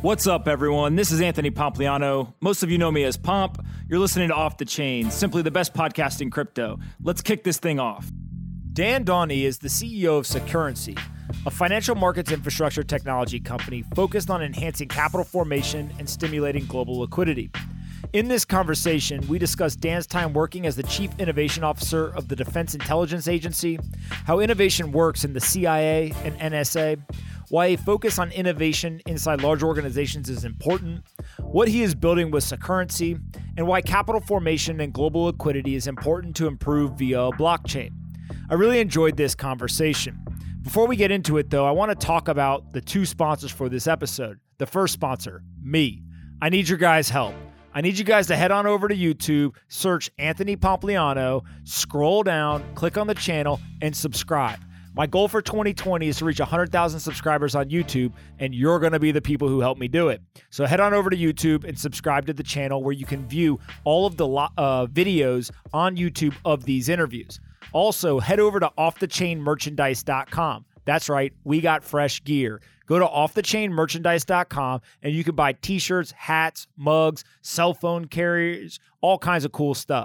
What's up, everyone? This is Anthony Pompliano. Most of you know me as Pomp. You're listening to Off the Chain, simply the best podcast in crypto. Let's kick this thing off. Dan Dawney is the CEO of Securrency, a financial markets infrastructure technology company focused on enhancing capital formation and stimulating global liquidity. In this conversation, we discuss Dan's time working as the Chief Innovation Officer of the Defense Intelligence Agency, how innovation works in the CIA and NSA, why a focus on innovation inside large organizations is important, what he is building with Securrency, and why capital formation and global liquidity is important to improve via a blockchain. I really enjoyed this conversation. Before we get into it, though, I want to talk about the two sponsors for this episode. The first sponsor, me. I need your guys' help. I need you guys to head on over to YouTube, search Anthony Pompliano, scroll down, click on the channel, and subscribe. My goal for 2020 is to reach 100,000 subscribers on YouTube, and you're going to be the people who help me do it. So head on over to YouTube and subscribe to the channel where you can view all of the videos on YouTube of these interviews. Also, head over to offthechainmerchandise.com. That's right, we got fresh gear. Go to offthechainmerchandise.com and you can buy t-shirts, hats, mugs, cell phone carriers, all kinds of cool stuff.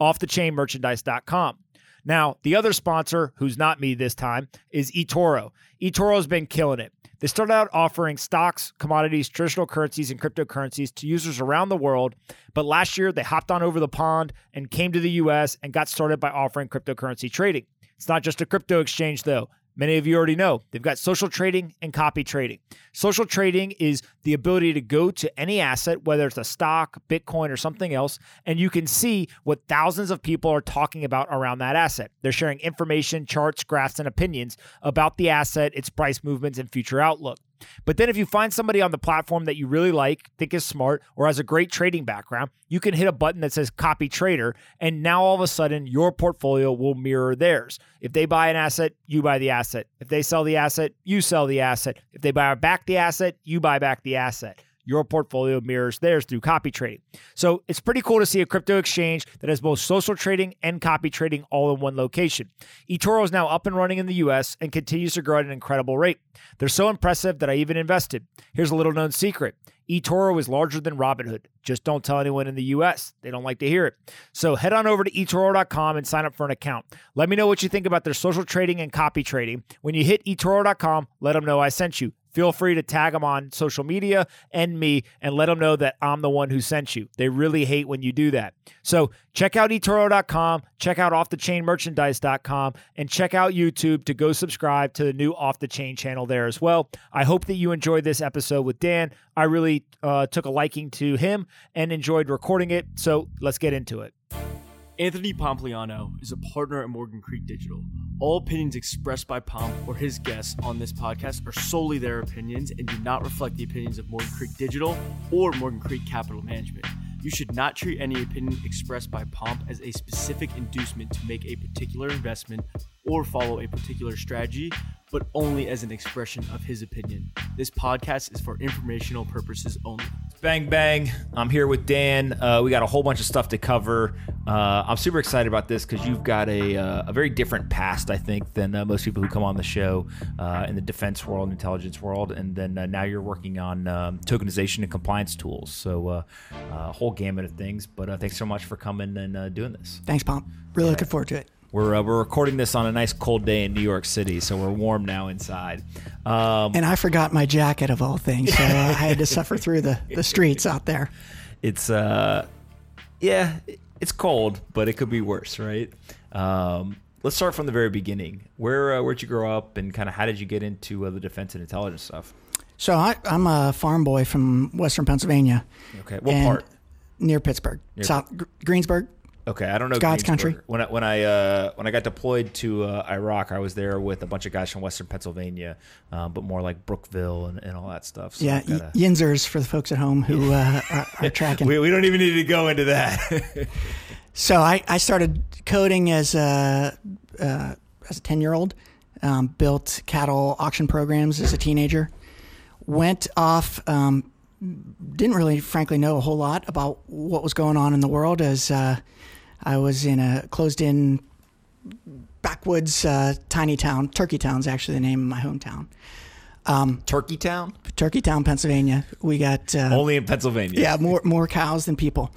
Offthechainmerchandise.com. Now, the other sponsor, who's not me this time, is eToro. eToro's been killing it. They started out offering stocks, commodities, traditional currencies, and cryptocurrencies to users around the world. But last year, they hopped on over the pond and came to the US and got started by offering cryptocurrency trading. It's not just a crypto exchange, though. Many of you already know they've got social trading and copy trading. Social trading is the ability to go to any asset, whether it's a stock, Bitcoin, or something else, and you can see what thousands of people are talking about around that asset. They're sharing information, charts, graphs, and opinions about the asset, its price movements, and future outlook. But then if you find somebody on the platform that you really like, think is smart, or has a great trading background, you can hit a button that says copy trader, and now all of a sudden your portfolio will mirror theirs. If they buy an asset, you buy the asset. If they sell the asset, you sell the asset. If they buy back the asset, you buy back the asset. Your portfolio mirrors theirs through copy trading. So it's pretty cool to see a crypto exchange that has both social trading and copy trading all in one location. eToro is now up and running in the US and continues to grow at an incredible rate. They're so impressive that I even invested. Here's a little known secret. eToro is larger than Robinhood. Just don't tell anyone in the US. They don't like to hear it. So head on over to eToro.com and sign up for an account. Let me know what you think about their social trading and copy trading. When you hit eToro.com, let them know I sent you. Feel free to tag them on social media and me and let them know that I'm the one who sent you. They really hate when you do that. So check out eToro.com, check out offthechainmerchandise.com, and check out YouTube to go subscribe to the new Off the Chain channel there as well. I hope that you enjoyed this episode with Dan. I really took a liking to him and enjoyed recording it. So let's get into it. Anthony Pompliano is a partner at Morgan Creek Digital. All opinions expressed by Pomp or his guests on this podcast are solely their opinions and do not reflect the opinions of Morgan Creek Digital or Morgan Creek Capital Management. You should not treat any opinion expressed by Pomp as a specific inducement to make a particular investment or follow a particular strategy, but only as an expression of his opinion. This podcast is for informational purposes only. Bang, bang. I'm here with Dan. We got a whole bunch of stuff to cover. I'm super excited about this because you've got a very different past, I think, than most people who come on the show in the defense world, intelligence world. And then now you're working on tokenization and compliance tools. So a whole gamut of things. But thanks so much for coming and doing this. Thanks, Pomp. Really looking forward to it. We're recording this on a nice cold day in New York City, so we're warm now inside. And I forgot my jacket of all things, so I had to suffer through the streets out there. It's it's cold, but it could be worse, right? Let's start from the very beginning. Where'd you grow up, and kind of how did you get into the defense and intelligence stuff? So I'm a farm boy from Western Pennsylvania. Okay, what part? Near Pittsburgh, South Greensburg. Okay, I don't know God's country. When I got deployed to Iraq, I was there with a bunch of guys from Western Pennsylvania, but more like Brookville and all that stuff. So yeah, Yinzers for the folks at home who are tracking. We don't even need to go into that. So I started coding as a 10-year-old. Built cattle auction programs as a teenager. Went off. Didn't really, frankly, know a whole lot about what was going on in the world as I was in a closed-in backwoods tiny town. Turkey Town's actually the name of my hometown. Turkeytown, Pennsylvania. We got only in Pennsylvania. Yeah, more cows than people.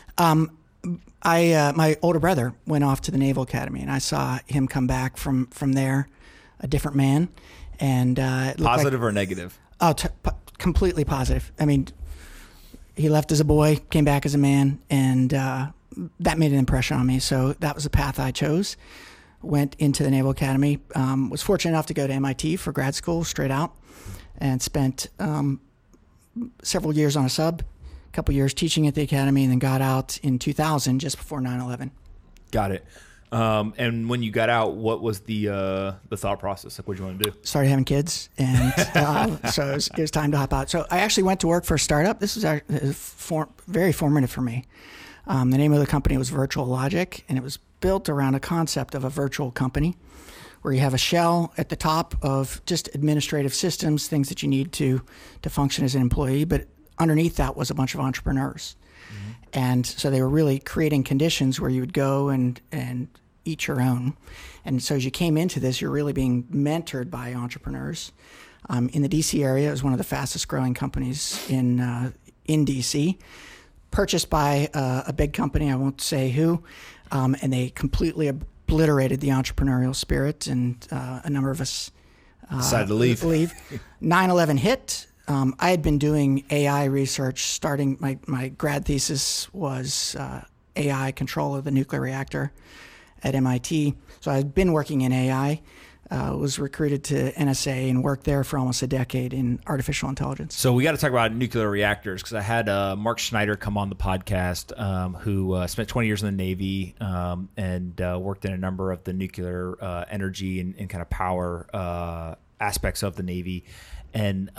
My older brother went off to the Naval Academy, and I saw him come back from there, a different man. And positive or negative? Oh, completely positive. I mean, he left as a boy, came back as a man, and that made an impression on me. So that was the path I chose. Went into the Naval Academy. Was fortunate enough to go to MIT for grad school straight out, and spent several years on a sub, a couple years teaching at the academy, and then got out in 2000, just before 9/11. Got it. And when you got out, what was the thought process? Like, what did you want to do? Started having kids, and so it was time to hop out. So I actually went to work for a startup. This was very formative for me. The name of the company was Virtual Logic, and it was built around a concept of a virtual company where you have a shell at the top of just administrative systems, things that you need to function as an employee. But underneath that was a bunch of entrepreneurs. Mm-hmm. And so they were really creating conditions where you would go and eat your own. And so as you came into this, you're really being mentored by entrepreneurs. In the DC area, it was one of the fastest growing companies in DC, purchased by a big company, I won't say who, and they completely obliterated the entrepreneurial spirit, and a number of us decided to leave. 9/11 hit. I had been doing AI research, starting my grad thesis was AI control of the nuclear reactor at MIT. So I'd been working in AI, was recruited to NSA and worked there for almost a decade in artificial intelligence. So we got to talk about nuclear reactors, because I had Mark Schneider come on the podcast, who spent 20 years in the Navy and worked in a number of the nuclear energy and kind of power aspects of the Navy. And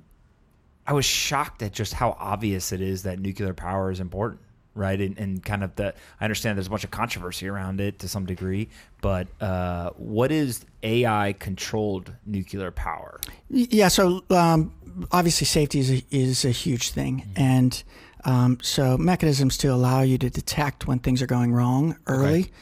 I was shocked at just how obvious it is that nuclear power is important, right? And kind of I understand there's a bunch of controversy around it to some degree, but what is AI-controlled nuclear power? Yeah, so obviously safety is a huge thing. Mm-hmm. And so mechanisms to allow you to detect when things are going wrong early. Okay.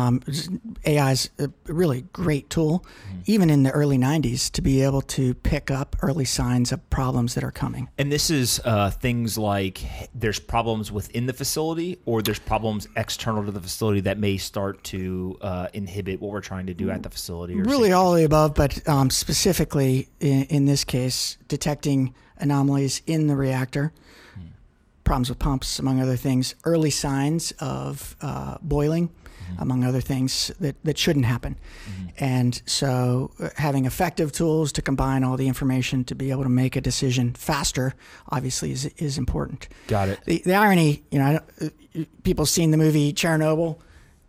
AI is a really great tool, even in the early 90s, to be able to pick up early signs of problems that are coming. And this is things like there's problems within the facility, or there's problems external to the facility that may start to inhibit what we're trying to do at the facility. Or really all of the above, but specifically in this case, detecting anomalies in the reactor, problems with pumps, among other things, early signs of boiling, among other things that shouldn't happen. Mm-hmm. And so having effective tools to combine all the information to be able to make a decision faster, obviously, is important. Got it. The irony, people seen the movie Chernobyl,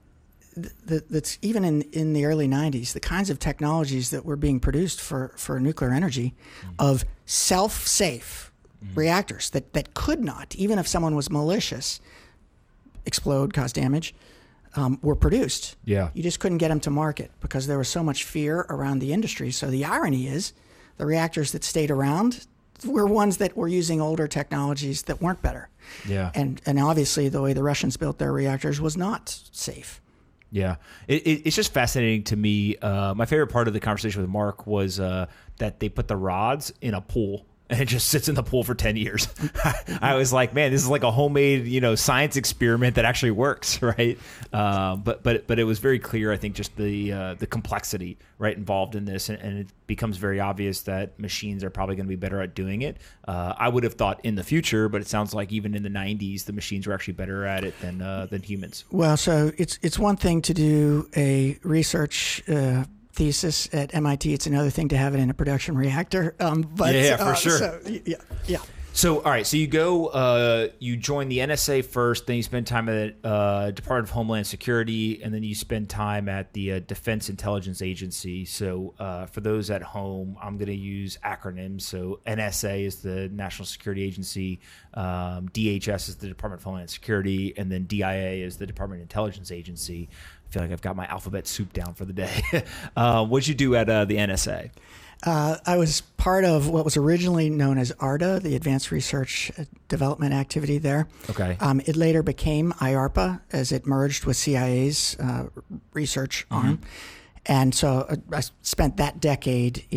that's even in the early 90s, the kinds of technologies that were being produced for nuclear energy of self-safe reactors that could not, even if someone was malicious, explode, cause damage, were produced. Yeah. You just couldn't get them to market because there was so much fear around the industry. So the irony is the reactors that stayed around were ones that were using older technologies that weren't better. Yeah. And obviously the way the Russians built their reactors was not safe. Yeah. It's just fascinating to me. My favorite part of the conversation with Mark was that they put the rods in a pool, and it just sits in the pool for 10 years. I was like, man, this is like a homemade, science experiment that actually works, right? But it was very clear, I think, just the complexity, right, involved in this, and it becomes very obvious that machines are probably going to be better at doing it. I would have thought in the future, but it sounds like even in the 90s, the machines were actually better at it than humans. Well, so it's one thing to do a research thesis at MIT. It's another thing to have it in a production reactor. But for sure. So, yeah. So, all right. So you go, you join the NSA first, then you spend time at Department of Homeland Security, and then you spend time at the Defense Intelligence Agency. So for those at home, I'm going to use acronyms. So NSA is the National Security Agency, DHS is the Department of Homeland Security, and then DIA is the Department of Intelligence Agency. I feel like I've got my alphabet soup down for the day. What'd you do at the NSA? I was part of what was originally known as ARDA, the Advanced Research Development Activity there. Okay. It later became IARPA as it merged with CIA's research arm. And so I spent that decade in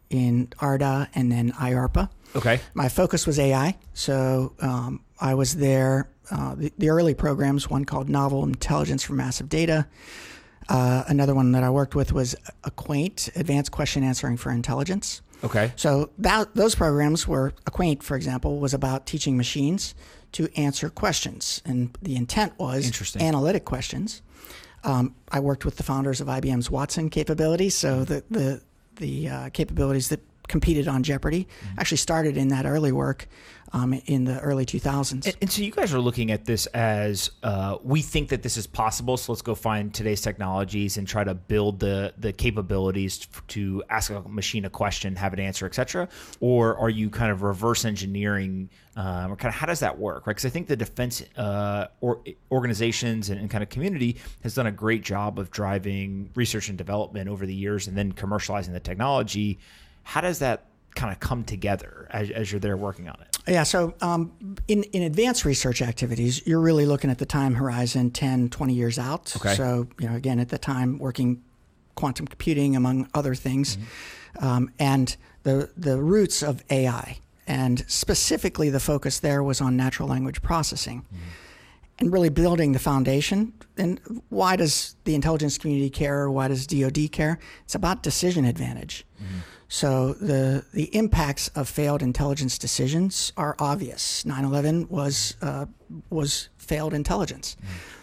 in ARDA and then IARPA. Okay. My focus was AI. So I was there, the early programs, one called Novel Intelligence for Massive Data. Another one that I worked with was Acquaint, Advanced Question Answering for Intelligence. Okay. So those programs were, Acquaint, for example, was about teaching machines to answer questions. And the intent was analytic questions. I worked with the founders of IBM's Watson capabilities. So the capabilities that competed on Jeopardy actually started in that early work in the early 2000s. And so you guys are looking at this as we think that this is possible, so let's go find today's technologies and try to build the capabilities to ask a machine a question, have it answer, et cetera? Or are you kind of reverse engineering, or kind of how does that work, right? Because I think the defense organizations and kind of community has done a great job of driving research and development over the years and then commercializing the technology. How does that kind of come together as you're there working on it? Yeah, so in advanced research activities, you're really looking at the time horizon 10, 20 years out. Okay. So, again, at the time, working quantum computing, among other things, and the roots of AI. And specifically, the focus there was on natural language processing and really building the foundation. And why does the intelligence community care? Why does DoD care? It's about decision advantage. So the impacts of failed intelligence decisions are obvious. 9/11 was failed intelligence.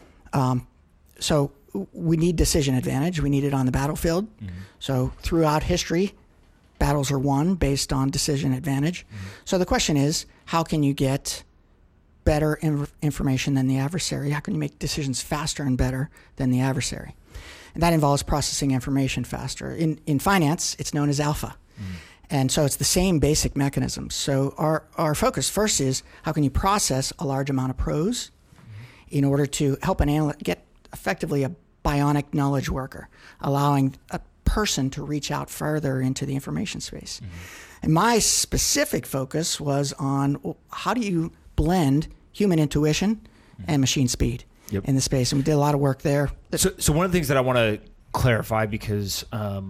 So we need decision advantage. We need it on the battlefield. So throughout history, battles are won based on decision advantage. So the question is, how can you get better information than the adversary? How can you make decisions faster and better than the adversary? And that involves processing information faster. In finance, it's known as alpha. And so it's the same basic mechanisms. So our focus first is how can you process a large amount of prose in order to help an analyst get effectively a bionic knowledge worker, allowing a person to reach out further into the information space. And my specific focus was on how do you blend human intuition and machine speed in the space. And we did a lot of work there. So one of the things that I want to clarify, because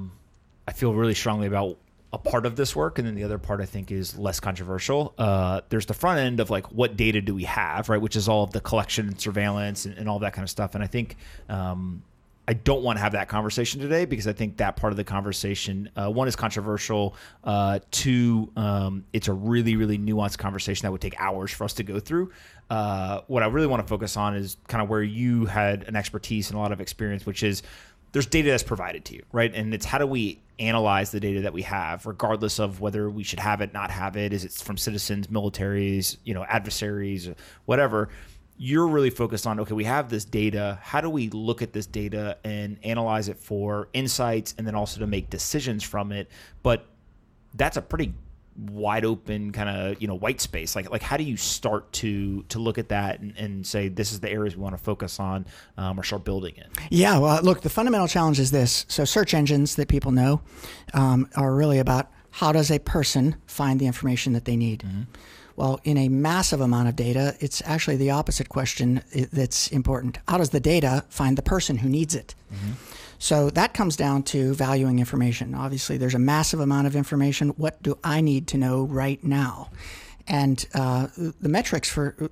I feel really strongly about a part of this work, and then the other part I think is less controversial. There's the front end of like, what data do we have, right? Which is all of the collection and surveillance and all that kind of stuff. And I think I don't want to have that conversation today because I think that part of the conversation, one, is controversial. Two, it's a really, really nuanced conversation that would take hours for us to go through. What I really want to focus on is kind of where you had an expertise and a lot of experience, which is there's data that's provided to you, right? And it's how do we analyze the data that we have, regardless of whether we should have it, not have it. Is it from citizens, militaries, adversaries, whatever? You're really focused on, okay, we have this data. How do we look at this data and analyze it for insights and then also to make decisions from it? But that's a pretty wide open kind of, white space. Like how do you start to look at that and say, this is the areas we want to focus on or start building in? Yeah, well, look, the fundamental challenge is this. So search engines that people know are really about how does a person find the information that they need? Well, in a massive amount of data, it's actually the opposite question that's important. How does the data find the person who needs it? So that comes down to valuing information. Obviously, there's a massive amount of information. What do I need to know right now? And the metrics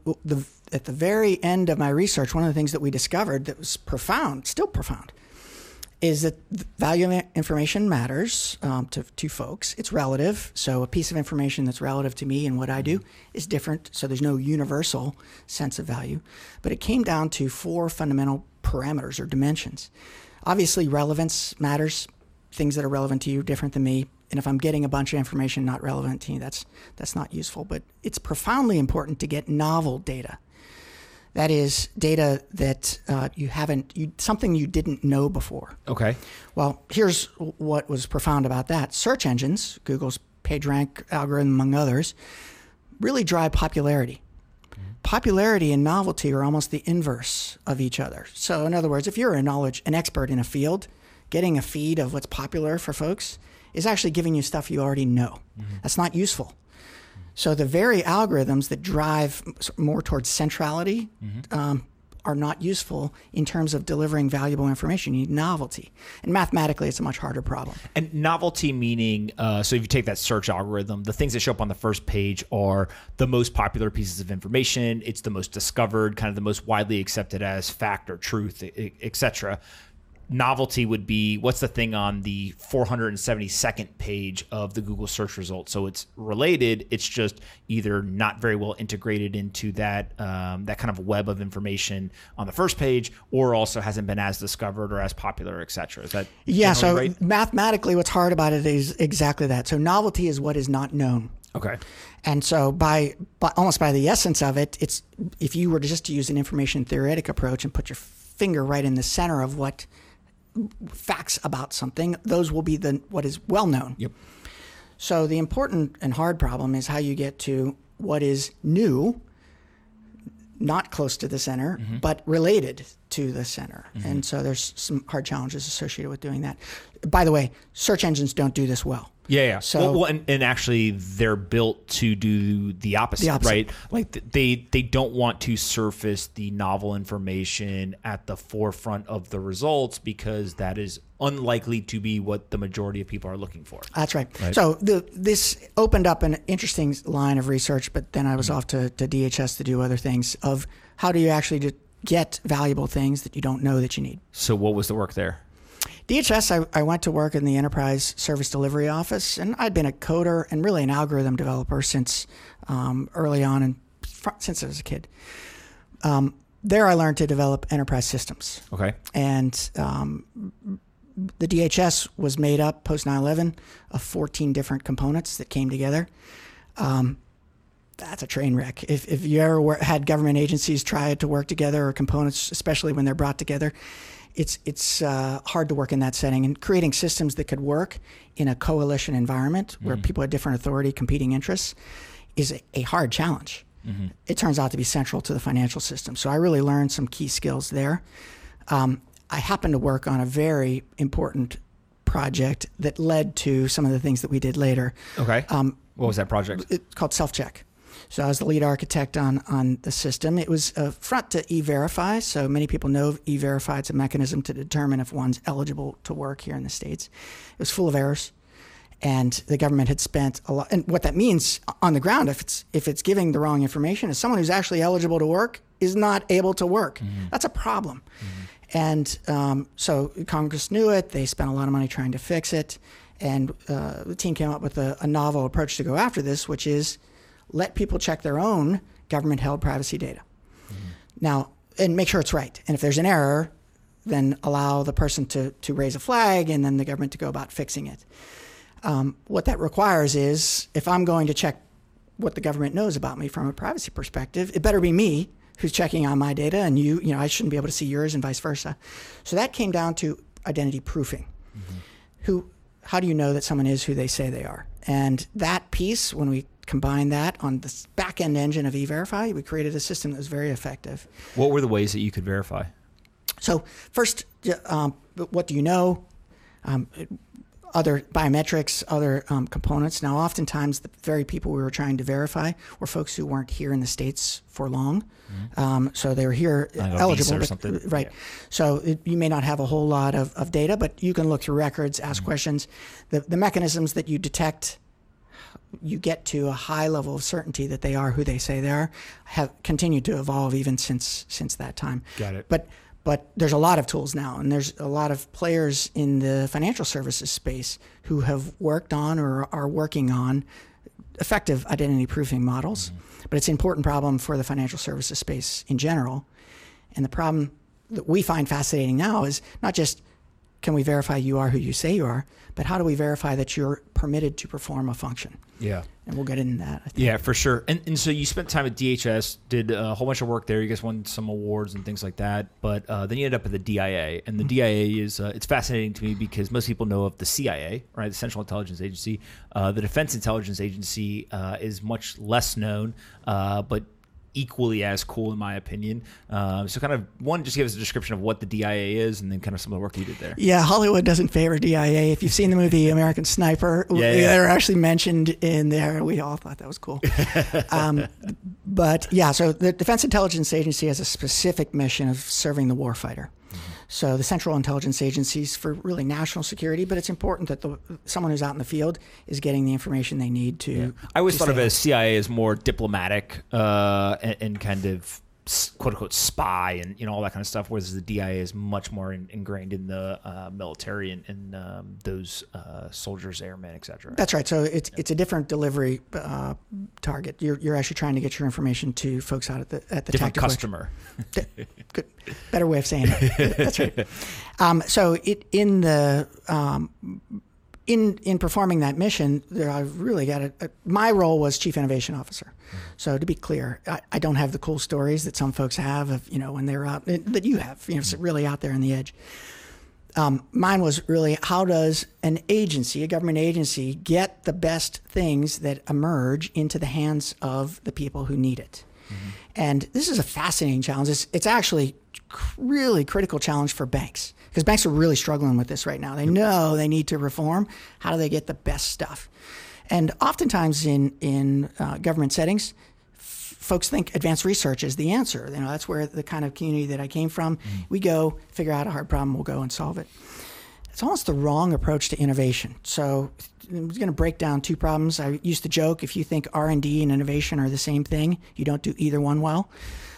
at the very end of my research, one of the things that we discovered that was profound, still profound, is that the value of information matters to folks. It's relative. So a piece of information that's relative to me and what I do is different. So there's no universal sense of value. But it came down to 4 fundamental parameters or dimensions. Obviously, relevance matters. Things that are relevant to you are different than me. And if I'm getting a bunch of information not relevant to you, that's not useful. But it's profoundly important to get novel data. That is data that something you didn't know before. Okay. Well, here's what was profound about that. Search engines, Google's PageRank algorithm, among others, really drive popularity. Popularity and novelty are almost the inverse of each other. So in other words, if you're an expert in a field, getting a feed of what's popular for folks is actually giving you stuff you already know. That's not useful. So the very algorithms that drive more towards centrality are not useful in terms of delivering valuable information. You need novelty. And mathematically, it's a much harder problem. And novelty meaning, so if you take that search algorithm, the things that show up on the first page are the most popular pieces of information. It's the most discovered, kind of the most widely accepted as fact or truth, etc. Novelty would be what's the thing on the 472nd page of the Google search results. So it's related. It's just either not very well integrated into that that kind of web of information on the first page, or also hasn't been as discovered or as popular, et cetera. Is that so right? Mathematically, what's hard about it is exactly that. So novelty is what is not known. Okay. And so by almost by the essence of it, it's if you were just to use an information theoretic approach and put your finger right in the center of what facts about something, those will be what is well known. Yep. So the important and hard problem is how you get to what is new, not close to the center, but related to the center. And so there's some hard challenges associated with doing that. By the way, search engines don't do this well. Yeah. So, well, and actually, they're built to do the opposite, right? Like they don't want to surface the novel information at the forefront of the results because that is unlikely to be what the majority of people are looking for. That's right. So this opened up an interesting line of research, but then I was off to DHS to do other things of how do you actually get valuable things that you don't know that you need. So what was the work there? DHS, I went to work in the Enterprise Service Delivery Office, and I'd been a coder and really an algorithm developer since early on, and since I was a kid. There I learned to develop enterprise systems. Okay. And the DHS was made up post 9/11 of 14 different components that came together. That's a train wreck. If you ever had government agencies try to work together, or components, especially when they're brought together, it's hard to work in that setting. And creating systems that could work in a coalition environment where people had different authority, competing interests, is a hard challenge. It turns out to be central to the financial system. So I really learned some key skills there. I happened to work on a very important project that led to some of the things that we did later. Okay. What was that project? It's called Self-Check. So I was the lead architect on the system. It was a front to E-Verify. So many people know E-Verify. It's a mechanism to determine if one's eligible to work here in the States. It was full of errors. And the government had spent a lot. And what that means on the ground, if it's giving the wrong information, is someone who's actually eligible to work is not able to work. That's a problem. And so Congress knew it. They spent a lot of money trying to fix it. And the team came up with a novel approach to go after this, which is let people check their own government-held privacy data. Now, and make sure it's right. And if there's an error, then allow the person to raise a flag and then the government to go about fixing it. What that requires is if I'm going to check what the government knows about me from a privacy perspective, it better be me who's checking on my data, and I shouldn't be able to see yours and vice versa. So that came down to identity proofing. How do you know that someone is who they say they are? And that piece, when we combined that on the back-end engine of E-Verify, we created a system that was very effective. What were the ways that you could verify? So first, what do you know? Other biometrics, other components. Now, oftentimes, the very people we were trying to verify were folks who weren't here in the States for long. So they were here eligible. Right. Yeah. So you may not have a whole lot of data, but you can look through records, ask questions. The mechanisms that you detect, you get to a high level of certainty that they are who they say they are, have continued to evolve even since that time. Got it. But there's a lot of tools now, and there's a lot of players in the financial services space who have worked on or are working on effective identity proofing models. But it's an important problem for the financial services space in general. And the problem that we find fascinating now is not just can we verify you are who you say you are, but how do we verify that you're permitted to perform a function? Yeah. And we'll get into that, I think. Yeah, for sure. And so you spent time at DHS, did a whole bunch of work there. You guys won some awards and things like that. But then you ended up at the DIA. And the DIA is, it's fascinating to me because most people know of the CIA, right? The Central Intelligence Agency. The Defense Intelligence Agency is much less known, but equally as cool in my opinion. So kind of just give us a description of what the DIA is and then kind of some of the work you did there. Yeah, Hollywood doesn't favor DIA. If you've seen the movie American Sniper, they're actually mentioned in there. We all thought that was cool. But yeah, so the Defense Intelligence Agency has a specific mission of serving the warfighter. So the central intelligence agencies for really national security, but it's important that someone who's out in the field is getting the information they need to. Yeah. I always thought of it as CIA as more diplomatic and kind of quote unquote spy and all that kind of stuff, whereas the DIA is much more ingrained in the military and those soldiers, airmen, etc. That's right. So it's a different delivery target. You're actually trying to get your information to folks out at the different customer. Good, better way of saying it. That's right. So in performing that mission, I've really got my role was Chief Innovation Officer. So to be clear, I don't have the cool stories that some folks have of, when they're out, that you have, really out there on the edge. Mine was really, how does an agency, a government agency, get the best things that emerge into the hands of the people who need it? Mm-hmm. And this is a fascinating challenge. It's actually really critical challenge for banks, because banks are really struggling with this right now. They know they need to reform. How do they get the best stuff? And oftentimes in government settings, folks think advanced research is the answer. That's where the kind of community that I came from. Mm-hmm. We go figure out a hard problem, we'll go and solve it. It's almost the wrong approach to innovation. So I'm going to break down two problems. I used to joke, if you think R&D and innovation are the same thing, you don't do either one well.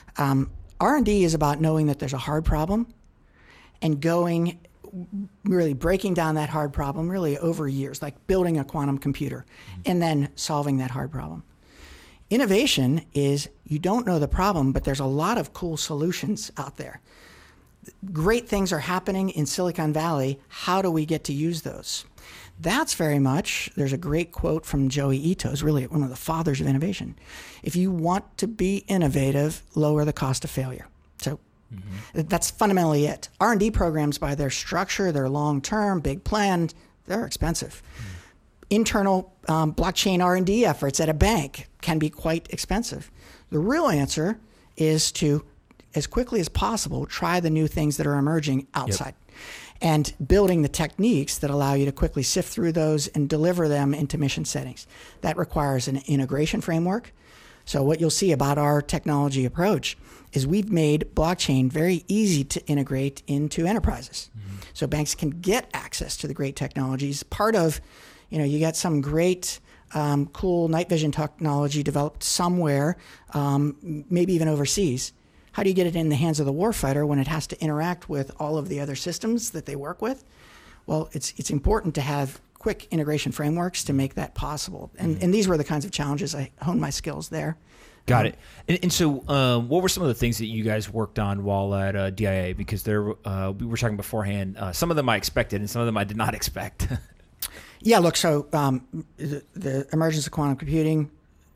R&D is about knowing that there's a hard problem and going, really breaking down that hard problem really over years, like building a quantum computer and then solving that hard problem. Innovation is you don't know the problem, but there's a lot of cool solutions out there. Great things are happening in Silicon Valley. How do we get to use those? That's very much, there's a great quote from Joey Ito, who's really one of the fathers of innovation. If you want to be innovative, lower the cost of failure. So that's fundamentally it. R&D programs, by their structure, they're long-term, big plan, they're expensive. Internal blockchain R&D efforts at a bank can be quite expensive. The real answer is to, as quickly as possible, try the new things that are emerging outside. Yep. And building the techniques that allow you to quickly sift through those and deliver them into mission settings. That requires an integration framework. So what you'll see about our technology approach is we've made blockchain very easy to integrate into enterprises. Mm-hmm. So banks can get access to the great technologies. Part of, you got some great cool night vision technology developed somewhere, maybe even overseas. How do you get it in the hands of the warfighter when it has to interact with all of the other systems that they work with? Well, it's important to have quick integration frameworks to make that possible. And these were the kinds of challenges I honed my skills there. Got it. And so what were some of the things that you guys worked on while at DIA? Because we were talking beforehand, some of them I expected and some of them I did not expect. Yeah, look, so the emergence of quantum computing,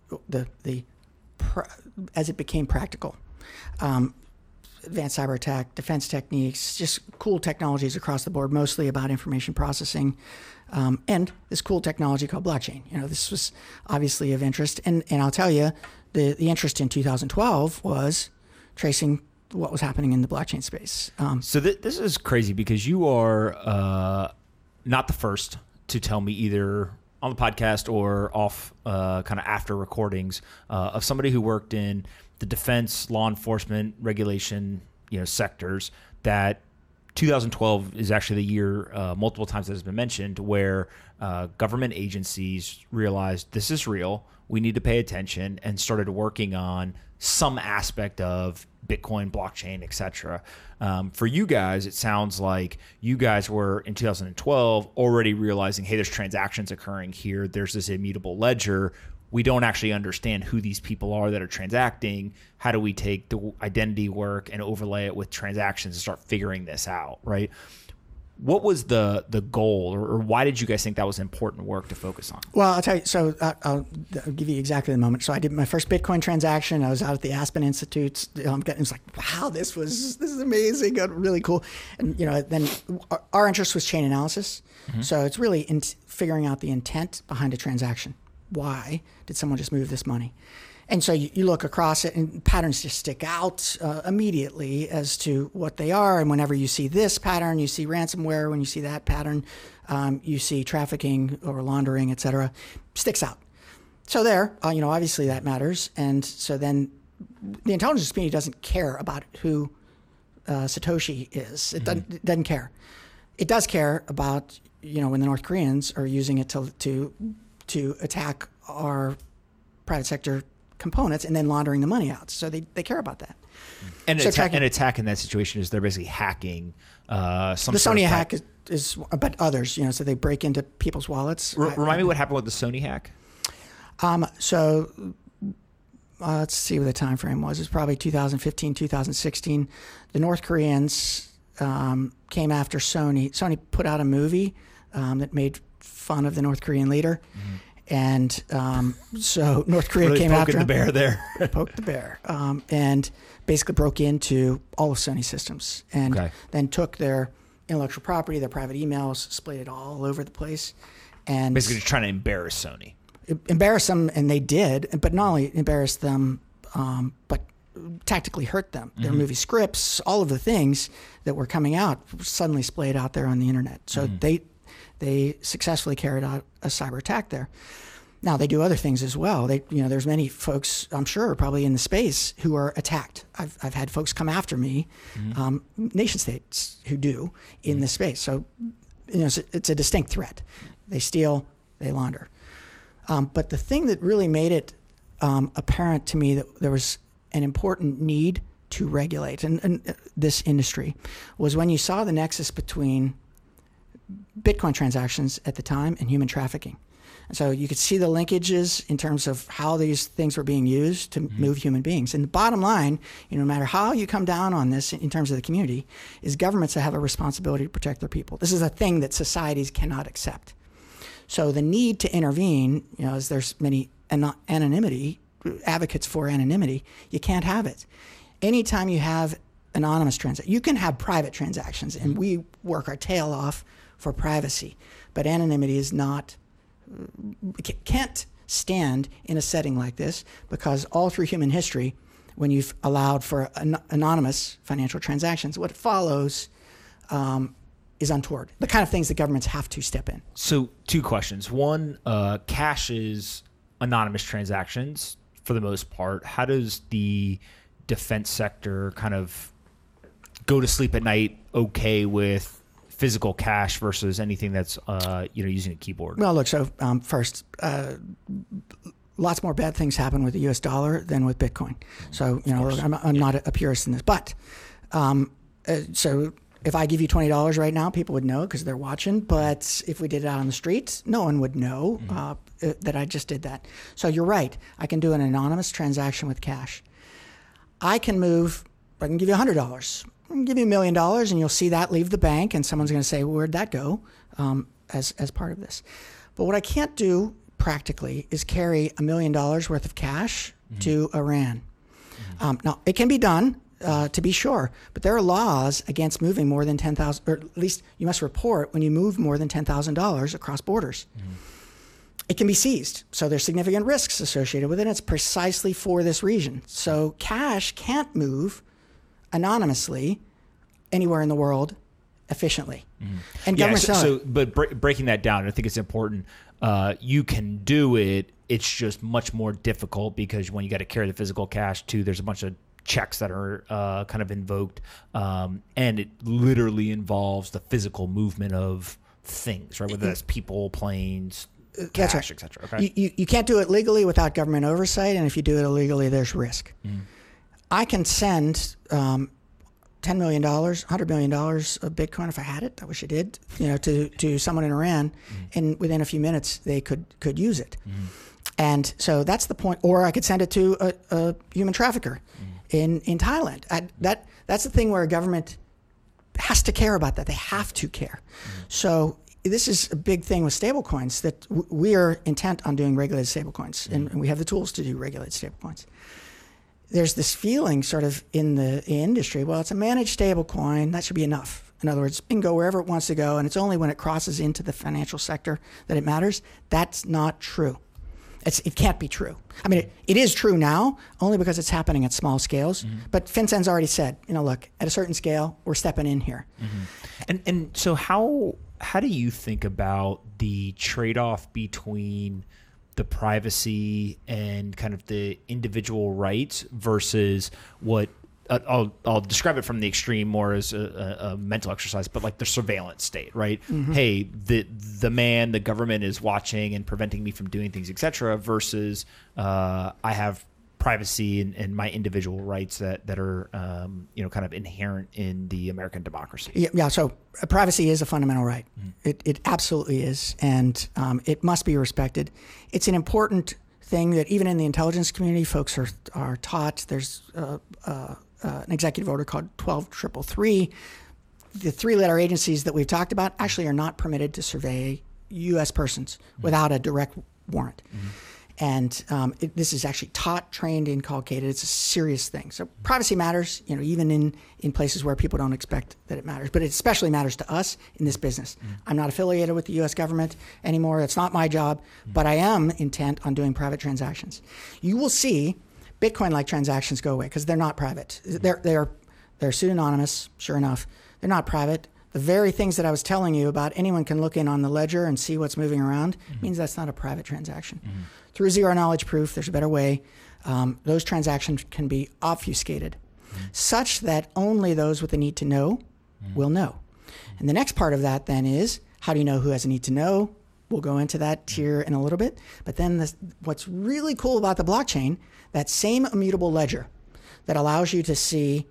as it became practical, advanced cyber attack, defense techniques, just cool technologies across the board, mostly about information processing, and this cool technology called blockchain. This was obviously of interest. And I'll tell you, the interest in 2012 was tracing what was happening in the blockchain space. So this is crazy because you are not the first to tell me either on the podcast or off kind of after recordings of somebody who worked in the defense, law enforcement, regulation, sectors, that 2012 is actually the year, multiple times that has been mentioned, where government agencies realized this is real, we need to pay attention, and started working on some aspect of Bitcoin, blockchain, et cetera. For you guys, it sounds like you guys were in 2012 already realizing, hey, there's transactions occurring here. There's this immutable ledger. We don't actually understand who these people are that are transacting. How do we take the identity work and overlay it with transactions and start figuring this out, right? What was the goal, or why did you guys think that was important work to focus on? Well, I'll tell you. So I'll give you exactly the moment. So I did my first Bitcoin transaction. I was out at the Aspen Institute. It was like, wow, this is amazing, really cool. And then our interest was chain analysis. Mm-hmm. So it's really in figuring out the intent behind a transaction. Why did someone just move this money? And so you look across it, and patterns just stick out immediately as to what they are. And whenever you see this pattern, you see ransomware. When you see that pattern, you see trafficking or laundering, et cetera, sticks out. So there, obviously that matters. And so then the intelligence community doesn't care about who Satoshi is. It doesn't care. It does care about, when the North Koreans are using it to attack our private sector components and then laundering the money out. So they care about that. And an attack in that situation is they're basically hacking some. The Sony hack is, but others, so they break into people's wallets. Remind me what happened with the Sony hack. Let's see what the time frame was. It was probably 2015, 2016. The North Koreans came after Sony. Sony put out a movie that made fun of the North Korean leader. Mm-hmm. And so North Korea really came after the bear there. Poked the bear. And basically broke into all of Sony systems and then took their intellectual property, their private emails, splayed it all over the place. And basically just trying to embarrass Sony. Embarrass them, and they did, but not only embarrass them, but tactically hurt them. Their movie scripts, all of the things that were coming out suddenly splayed out there on the internet. So they successfully carried out a cyber attack there. Now they do other things as well. There's many folks, I'm sure, probably in the space who are attacked. I've had folks come after me, nation states who do in this space. So it's a distinct threat. They steal, they launder. But the thing that really made it apparent to me that there was an important need to regulate and this industry was when you saw the nexus between Bitcoin transactions at the time and human trafficking. And so you could see the linkages in terms of how these things were being used to move human beings. And the bottom line, no matter how you come down on this in terms of the community, is governments that have a responsibility to protect their people. This is a thing that societies cannot accept. So the need to intervene, as there's many anonymity, advocates for anonymity, you can't have it. Anytime you have anonymous transactions, you can have private transactions, and we work our tail off for privacy. But anonymity is not, can't stand in a setting like this, because all through human history, when you've allowed for anonymous financial transactions, what follows is untoward. The kind of things that governments have to step in. So 2 questions. One, cash is anonymous transactions for the most part. How does the defense sector kind of go to sleep at night okay with physical cash versus anything that's using a keyboard? Well, look, so first, lots more bad things happen with the U.S. dollar than with Bitcoin. So, I'm not a purist in this. But so if I give you $20 right now, people would know because they're watching. But if we did it out on the streets, no one would know that I just did that. So you're right. I can do an anonymous transaction with cash. I can give you $100. I can give you $1 million, and you'll see that leave the bank, and someone's going to say, well, where'd that go as part of this? But what I can't do practically is carry $1 million worth of cash to Iran. Now, it can be done, to be sure, but there are laws against moving more than $10,000, or at least you must report when you move more than $10,000 across borders. It can be seized, so there's significant risks associated with it, and it's precisely for this reason. So cash can't move anonymously anywhere in the world efficiently. And governments but breaking that down, I think it's important. You can do it. It's just much more difficult because when you got to carry the physical cash too, there's a bunch of checks that are kind of invoked, and it literally involves the physical movement of things, right? Whether that's people, planes, cash, right. etc. Okay? You can't do it legally without government oversight, and if you do it illegally, there's risk. I can send $10 million, $100 million of Bitcoin if I had it. I wish I did. To someone in Iran, and within a few minutes they could use it. And so that's the point. Or I could send it to a human trafficker in Thailand. That's the thing where a government has to care about that. They have to care. So this is a big thing with stablecoins, that we are intent on doing regulated stablecoins, and we have the tools to do regulated stablecoins. There's this feeling sort of in the industry, well, it's a managed stablecoin, that should be enough. In other words, it can go wherever it wants to go, and it's only when it crosses into the financial sector that it matters. That's not true. It can't be true. I mean, it is true now, only because it's happening at small scales. But FinCEN's already said, look, at a certain scale, we're stepping in here. And so how do you think about the trade-off between the privacy and kind of the individual rights versus what I'll describe it from the extreme more as a mental exercise, but like the surveillance state, right? Mm-hmm. Hey, the government is watching and preventing me from doing things, et cetera, versus I have privacy and my individual rights that are kind of inherent in the American democracy. Yeah. So privacy is a fundamental right. Mm-hmm. It absolutely is, and it must be respected. It's an important thing that even in the intelligence community, folks are taught. There's an executive order called 12333. The three-letter agencies that we've talked about actually are not permitted to survey U.S. persons without a direct warrant. Mm-hmm. And this is actually taught, trained, inculcated. It's a serious thing. So privacy matters, even in places where people don't expect that it matters. But it especially matters to us in this business. Mm-hmm. I'm not affiliated with the U.S. government anymore. It's not my job. Mm-hmm. But I am intent on doing private transactions. You will see Bitcoin-like transactions go away because they're not private. They're pseudonymous, sure enough. They're not private. The very things that I was telling you about, anyone can look in on the ledger and see what's moving around, means that's not a private transaction. Mm-hmm. Through zero-knowledge proof, there's a better way. Those transactions can be obfuscated such that only those with the need to know will know. And the next part of that then is, how do you know who has a need to know? We'll go into that here in a little bit. But then what's really cool about the blockchain, that same immutable ledger that allows you to see,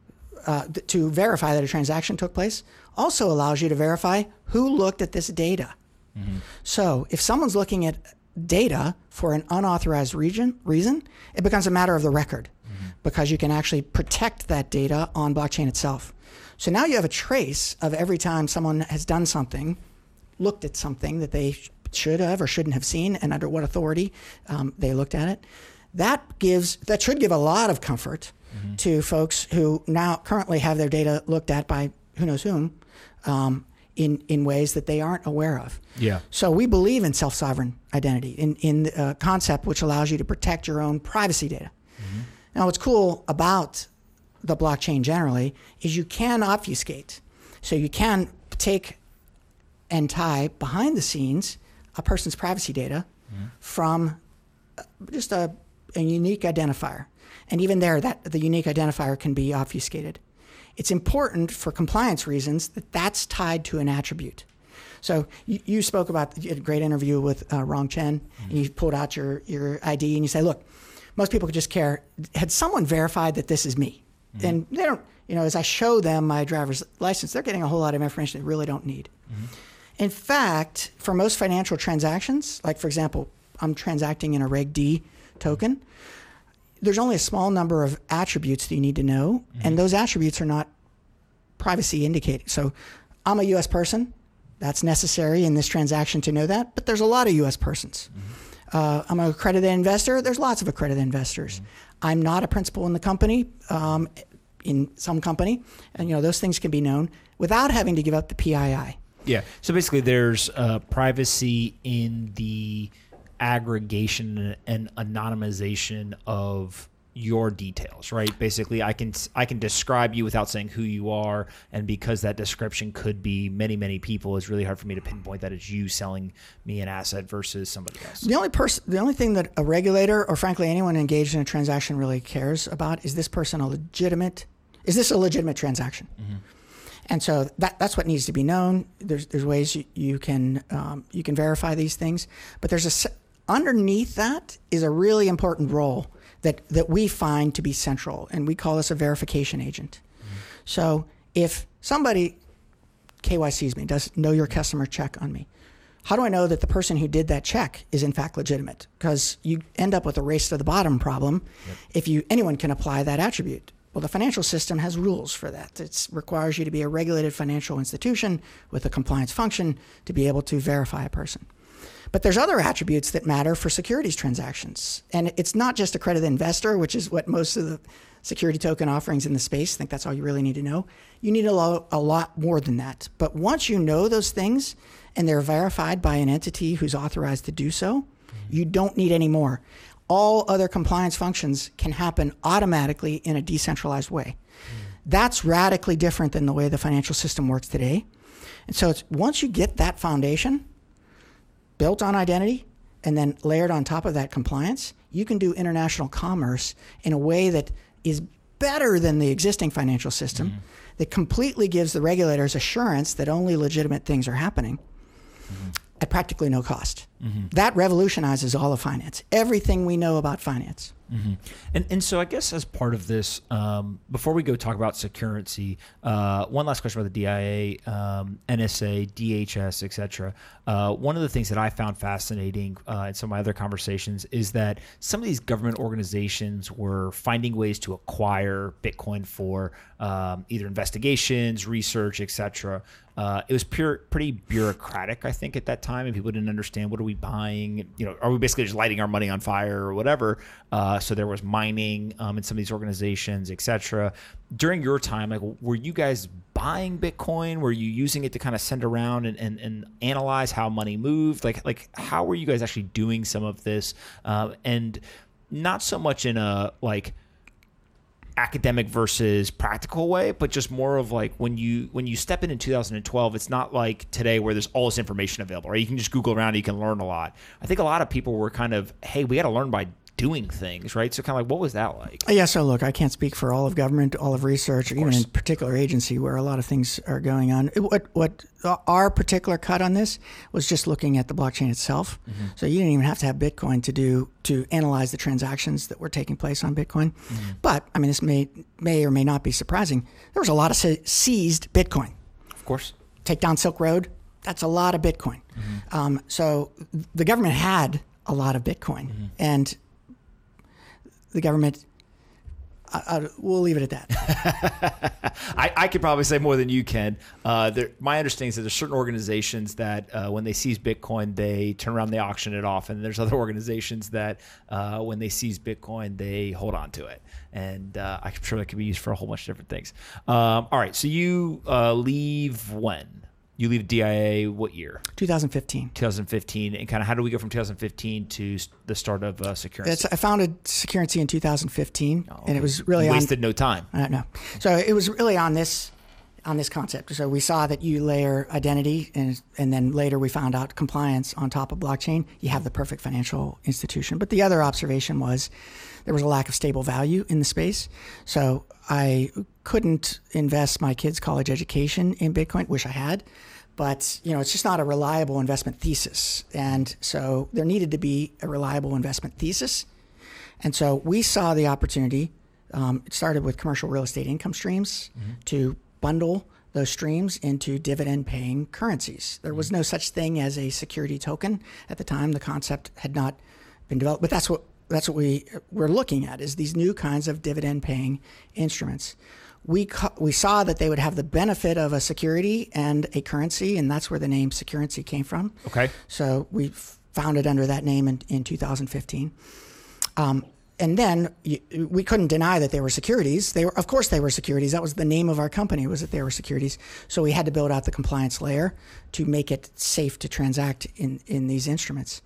to verify that a transaction took place, also allows you to verify who looked at this data. Mm-hmm. So if someone's looking at data for an unauthorized reason, it becomes a matter of the record because you can actually protect that data on blockchain itself. So now you have a trace of every time someone has done something, looked at something that they should have or shouldn't have seen, and under what authority they looked at it. That should give a lot of comfort to folks who now currently have their data looked at by who knows whom in ways that they aren't aware of. Yeah. So we believe in self-sovereign identity, in a concept which allows you to protect your own privacy data. Mm-hmm. Now, what's cool about the blockchain generally is you can obfuscate. So you can take and tie behind the scenes a person's privacy data from just a unique identifier. And even there, the unique identifier can be obfuscated. It's important for compliance reasons that that's tied to an attribute. So you spoke about a great interview with Rong Chen, and you pulled out your ID and you say, look, most people could just care, had someone verified that this is me? Mm-hmm. And they don't, as I show them my driver's license, they're getting a whole lot of information they really don't need. Mm-hmm. In fact, for most financial transactions, like for example, I'm transacting in a Reg D token, there's only a small number of attributes that you need to know, and those attributes are not privacy indicated. So I'm a U.S. person. That's necessary in this transaction to know that, but there's a lot of U.S. persons. I'm an accredited investor. There's lots of accredited investors. I'm not a principal in the company, in some company, and those things can be known without having to give up the PII. Yeah. So basically, there's privacy in the aggregation and anonymization of your details, right? Basically, I can describe you without saying who you are, and because that description could be many, many people, it's really hard for me to pinpoint that it's you selling me an asset versus somebody else. The only thing that a regulator, or frankly anyone engaged in a transaction, really cares about is this person is this a legitimate transaction? Mm-hmm. And so that's what needs to be known. There's ways you can verify these things, but underneath that is a really important role that we find to be central, and we call this a verification agent. Mm-hmm. So if somebody KYCs me, does know your customer check on me, how do I know that the person who did that check is in fact legitimate? Because you end up with a race to the bottom problem if anyone can apply that attribute. Well, the financial system has rules for that. It requires you to be a regulated financial institution with a compliance function to be able to verify a person. But there's other attributes that matter for securities transactions. And it's not just accredited investor, which is what most of the security token offerings in the space think that's all you really need to know. You need a lot more than that. But once you know those things and they're verified by an entity who's authorized to do so, you don't need any more. All other compliance functions can happen automatically in a decentralized way. That's radically different than the way the financial system works today. And so once you get that foundation built on identity, and then layered on top of that compliance, you can do international commerce in a way that is better than the existing financial system, that completely gives the regulators assurance that only legitimate things are happening at practically no cost. That revolutionizes all of finance, everything we know about finance. And so I guess as part of this, before we go talk about Securrency, one last question about the DIA, NSA, DHS, et cetera. One of the things that I found fascinating in some of my other conversations is that some of these government organizations were finding ways to acquire Bitcoin for either investigations, research, et cetera. It was pretty bureaucratic, I think, at that time, and people didn't understand, what are we buying? Are we basically just lighting our money on fire or whatever? So there was mining in some of these organizations, et cetera. During your time, were you guys buying Bitcoin? Were you using it to kind of send around and analyze how money moved? How were you guys actually doing some of this? And not so much in a academic versus practical way, but just more of when you step in 2012, it's not like today where there's all this information available, right? You can just Google around and you can learn a lot. I think a lot of people were kind of, hey, we got to learn by doing things, right? So kind of what was that like? Yeah, so look, I can't speak for all of government, all of research, or even in a particular agency where a lot of things are going on. What our particular cut on this was just looking at the blockchain itself. So you didn't even have to have Bitcoin to analyze the transactions that were taking place on Bitcoin. But I mean, this may or may not be surprising. There was a lot of seized Bitcoin. Of course. Take down Silk Road, that's a lot of Bitcoin. So the government had a lot of Bitcoin, and the government, we'll leave it at that. I could probably say more than you can. My understanding is that there's certain organizations that when they seize Bitcoin, they turn around, they auction it off. And there's other organizations that when they seize Bitcoin, they hold on to it. And I'm sure that could be used for a whole bunch of different things. All right. So you leave when? You leave DIA what year? 2015. 2015. And kind of how do we go from 2015 to the start of Securrency? I founded Securrency in 2015, and it was really wasted no time. No. So it was really on this concept. So we saw that you layer identity, and then later we found out compliance on top of blockchain. You have the perfect financial institution. But the other observation was there was a lack of stable value in the space. So I couldn't invest my kids' college education in Bitcoin. Wish I had. But, it's just not a reliable investment thesis. And so there needed to be a reliable investment thesis. And so we saw the opportunity. It started with commercial real estate income streams to bundle those streams into dividend-paying currencies. There was no such thing as a security token at the time. The concept had not been developed. But that's what we're looking at, is these new kinds of dividend-paying instruments. We saw that they would have the benefit of a security and a currency, and that's where the name Securrency came from. Okay. So we founded under that name in 2015. And then we couldn't deny that they were securities. Of course they were securities. That was the name of our company, was that they were securities. So we had to build out the compliance layer to make it safe to transact in these instruments.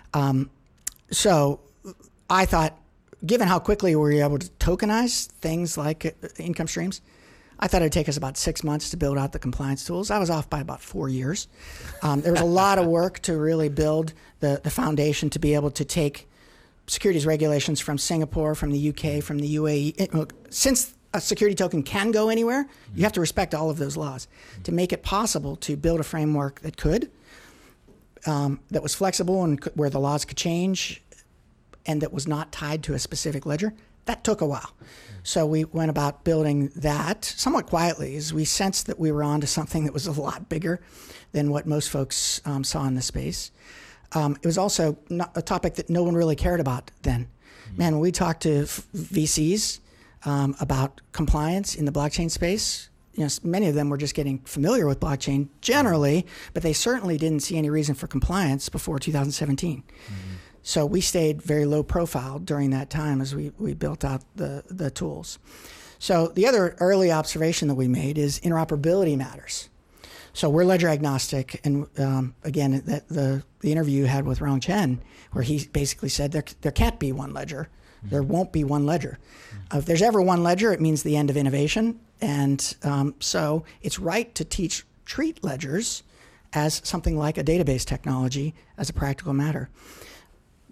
So I thought, given how quickly we were able to tokenize things like income streams, I thought it would take us about 6 months to build out the compliance tools. I was off by about 4 years. There was a lot of work to really build the foundation to be able to take securities regulations from Singapore, from the UK, from the UAE. Since a security token can go anywhere, you have to respect all of those laws to make it possible to build a framework that could, that was flexible and where the laws could change, and that was not tied to a specific ledger. That took a while. So we went about building that somewhat quietly, as we sensed that we were onto something that was a lot bigger than what most folks saw in the space. It was also not a topic that no one really cared about then. Man, when we talked to VCs about compliance in the blockchain space, many of them were just getting familiar with blockchain generally, but they certainly didn't see any reason for compliance before 2017. So we stayed very low profile during that time as we built out the tools. So the other early observation that we made is interoperability matters. So we're ledger agnostic. And again, the interview you had with Rong Chen, where he basically said there can't be one ledger. There won't be one ledger. If there's ever one ledger, it means the end of innovation. And so it's right to treat ledgers as something like a database technology as a practical matter.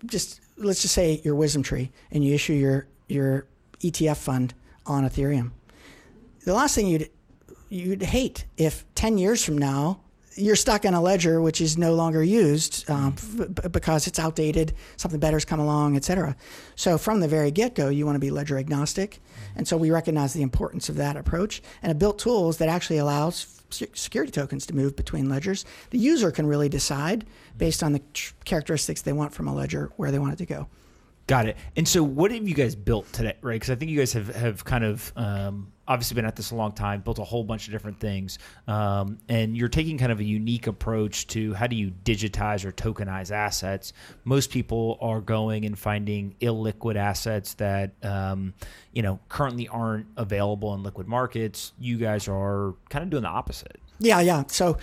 let's just say you're WisdomTree and you issue your ETF fund on Ethereum. The last thing you'd hate if 10 years from now you're stuck in a ledger which is no longer used because it's outdated, something better's come along, et cetera. So from the very get-go, you want to be ledger agnostic. And so we recognize the importance of that approach and have built tools that actually allows security tokens to move between ledgers. The user can really decide based on the characteristics they want from a ledger where they want it to go. Got it. And so what have you guys built today, right? Because I think you guys have kind of obviously been at this a long time, built a whole bunch of different things. And you're taking kind of a unique approach to how do you digitize or tokenize assets. Most people are going and finding illiquid assets that, currently aren't available in liquid markets. You guys are kind of doing the opposite. Yeah. So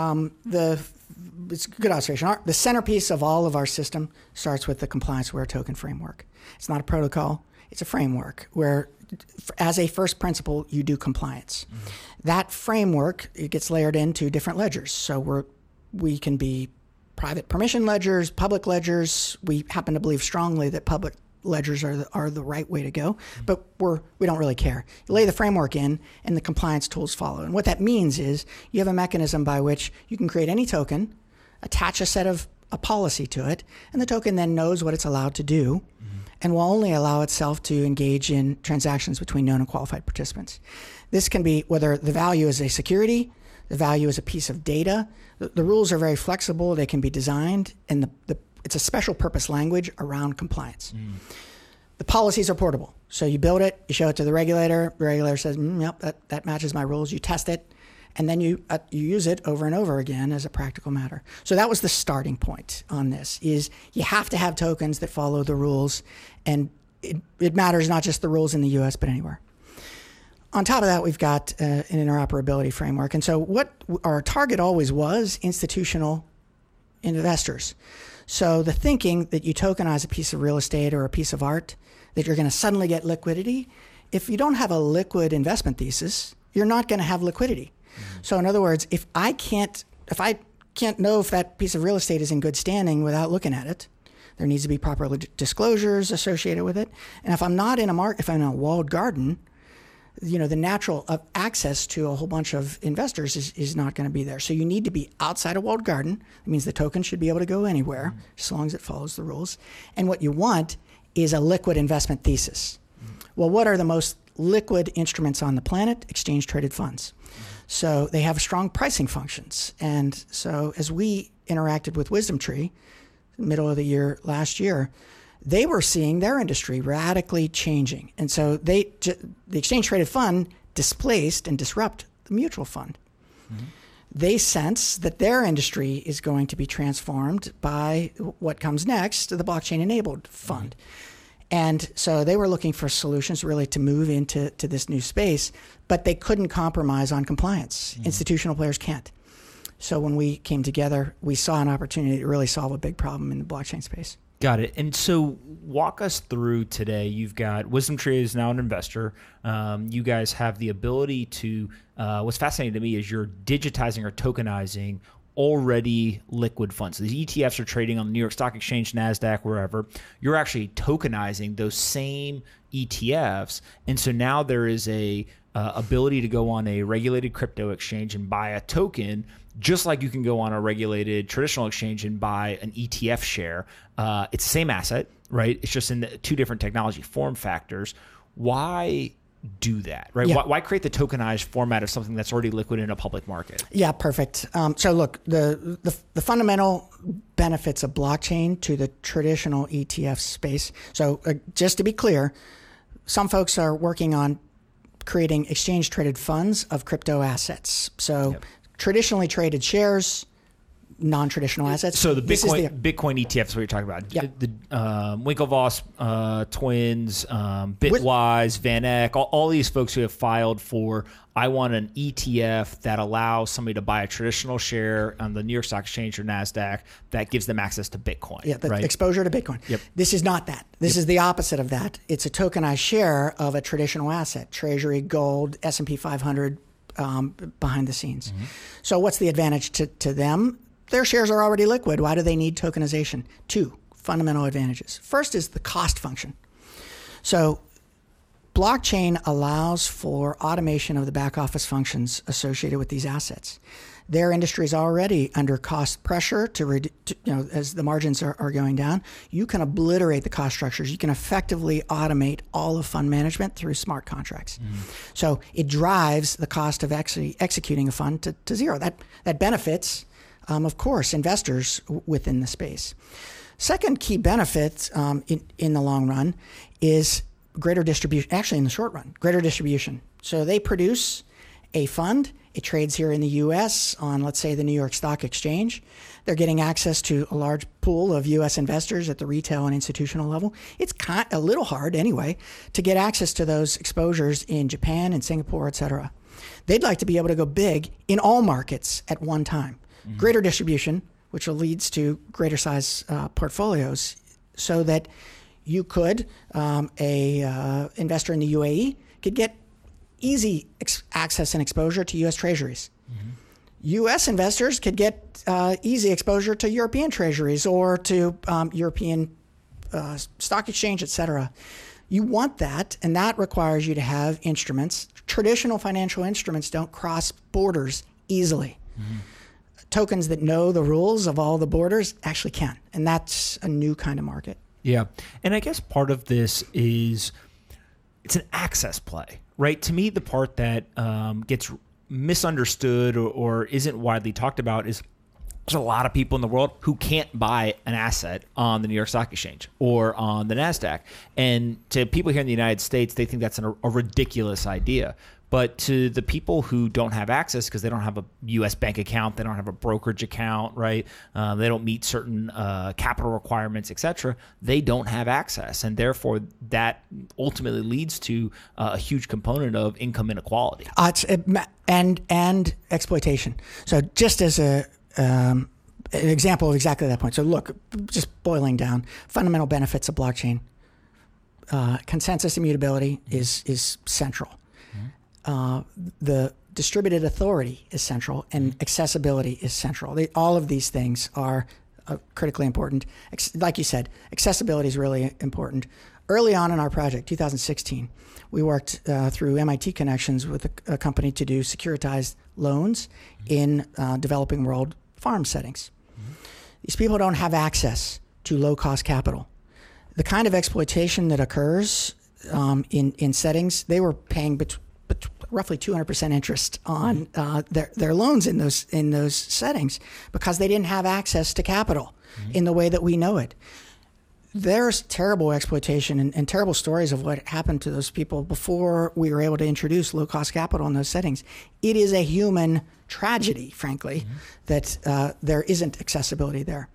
it's a good observation. The centerpiece of all of our system starts with the compliance-aware token framework. It's not a protocol. It's a framework where, as a first principle, you do compliance. Mm-hmm. That framework, it gets layered into different ledgers. So we can be private permission ledgers, public ledgers. We happen to believe strongly that public ledgers are the right way to go, but we don't really care. You lay the framework in, and the compliance tools follow. And what that means is you have a mechanism by which you can create any token, attach a policy to it, and the token then knows what it's allowed to do, and will only allow itself to engage in transactions between known and qualified participants. This can be whether the value is a security, the value is a piece of data. The rules are very flexible. They can be designed, and it's a special purpose language around compliance. The policies are portable. So you build it, you show it to the regulator says, yep, that matches my rules. You test it, and then you use it over and over again as a practical matter. So that was the starting point on this, is you have to have tokens that follow the rules, and it matters not just the rules in the US, but anywhere. On top of that, we've got an interoperability framework. And so what our target always was, institutional investors. So the thinking that you tokenize a piece of real estate or a piece of art, that you're going to suddenly get liquidity, if you don't have a liquid investment thesis, you're not going to have liquidity. Mm-hmm. So in other words, if I can't know if that piece of real estate is in good standing without looking at it, there needs to be proper disclosures associated with it. And if I'm not in if I'm in a walled garden, the natural access to a whole bunch of investors is not going to be there. So you need to be outside a walled garden. It means the token should be able to go anywhere as long as it follows the rules. And what you want is a liquid investment thesis. Well, what are the most liquid instruments on the planet? Exchange-traded funds. So they have strong pricing functions. And so as we interacted with WisdomTree, middle of the year last year, they were seeing their industry radically changing. And so the exchange-traded fund displaced and disrupt the mutual fund. Mm-hmm. They sense that their industry is going to be transformed by what comes next, the blockchain-enabled fund. Mm-hmm. And so they were looking for solutions really to move into this new space, but they couldn't compromise on compliance. Mm-hmm. Institutional players can't. So when we came together, we saw an opportunity to really solve a big problem in the blockchain space. Got it. And so walk us through today. You've got WisdomTree is now an investor. You guys have the ability to, what's fascinating to me is you're digitizing or tokenizing already liquid funds. So these ETFs are trading on the New York Stock Exchange, NASDAQ, wherever. You're actually tokenizing those same ETFs. And so now there is a ability to go on a regulated crypto exchange and buy a token, just like you can go on a regulated traditional exchange and buy an ETF share. It's the same asset, right? It's just in two different technology form factors. Why do that, right? Yeah. Why create the tokenized format of something that's already liquid in a public market? Yeah, perfect. So look, the fundamental benefits of blockchain to the traditional ETF space. So just to be clear, some folks are working on creating exchange-traded funds of crypto assets. So traditionally traded shares, non-traditional assets. So the Bitcoin ETFs is what you're talking about. Yep. The Winklevoss twins, Bitwise, VanEck, all these folks who have filed for, I want an ETF that allows somebody to buy a traditional share on the New York Stock Exchange or NASDAQ that gives them access to Bitcoin. Yeah, the right? exposure to Bitcoin. Yep. This is not that. This is the opposite of that. It's a tokenized share of a traditional asset, Treasury, gold, S&P 500 behind the scenes. Mm-hmm. So what's the advantage to them? Their shares are already liquid. Why do they need tokenization? Two, fundamental advantages. First is the cost function. So blockchain allows for automation of the back office functions associated with these assets. Their industry is already under cost pressure as the margins are going down. You can obliterate the cost structures. You can effectively automate all of fund management through smart contracts. So it drives the cost of actually executing a fund to zero. That benefits, of course, investors within the space. Second key benefit in the long run is greater distribution. Actually, in the short run, greater distribution. So they produce a fund. It trades here in the U.S. on, let's say, the New York Stock Exchange. They're getting access to a large pool of U.S. investors at the retail and institutional level. It's a little hard, anyway, to get access to those exposures in Japan and Singapore, et cetera. They'd like to be able to go big in all markets at one time. Greater distribution, which leads to greater size portfolios, so that you could, a investor in the UAE could get easy access and exposure to U.S. treasuries. U.S. investors could get easy exposure to European treasuries or to European stock exchange, et cetera. You want that, and that requires you to have instruments. Traditional financial instruments don't cross borders easily. Tokens that know the rules of all the borders actually can, and that's a new kind of market. Yeah, and I guess part of this is it's an access play, right? To me, the part that gets misunderstood or isn't widely talked about is there's a lot of people in the world who can't buy an asset on the New York Stock Exchange or on the NASDAQ. And to people here in the United States, they think that's a ridiculous idea. But to the people who don't have access because they don't have a U.S. bank account, they don't have a brokerage account, right? They don't meet certain capital requirements, et cetera. They don't have access. And therefore, that ultimately leads to a huge component of income inequality. And exploitation. So just as an example of exactly that point. So look, just boiling down, fundamental benefits of blockchain. Consensus immutability is central. The distributed authority is central, and accessibility is central. All of these things are critically important. Like you said, accessibility is really important. Early on in our project, 2016, we worked through MIT connections with a company to do securitized loans in developing world farm settings. These people don't have access to low-cost capital. The kind of exploitation that occurs in settings, they were paying roughly 200% interest on their loans in those settings because they didn't have access to capital in the way that we know it. There's terrible exploitation and terrible stories of what happened to those people before we were able to introduce low-cost capital in those settings. It is a human tragedy, frankly, that there isn't accessibility there.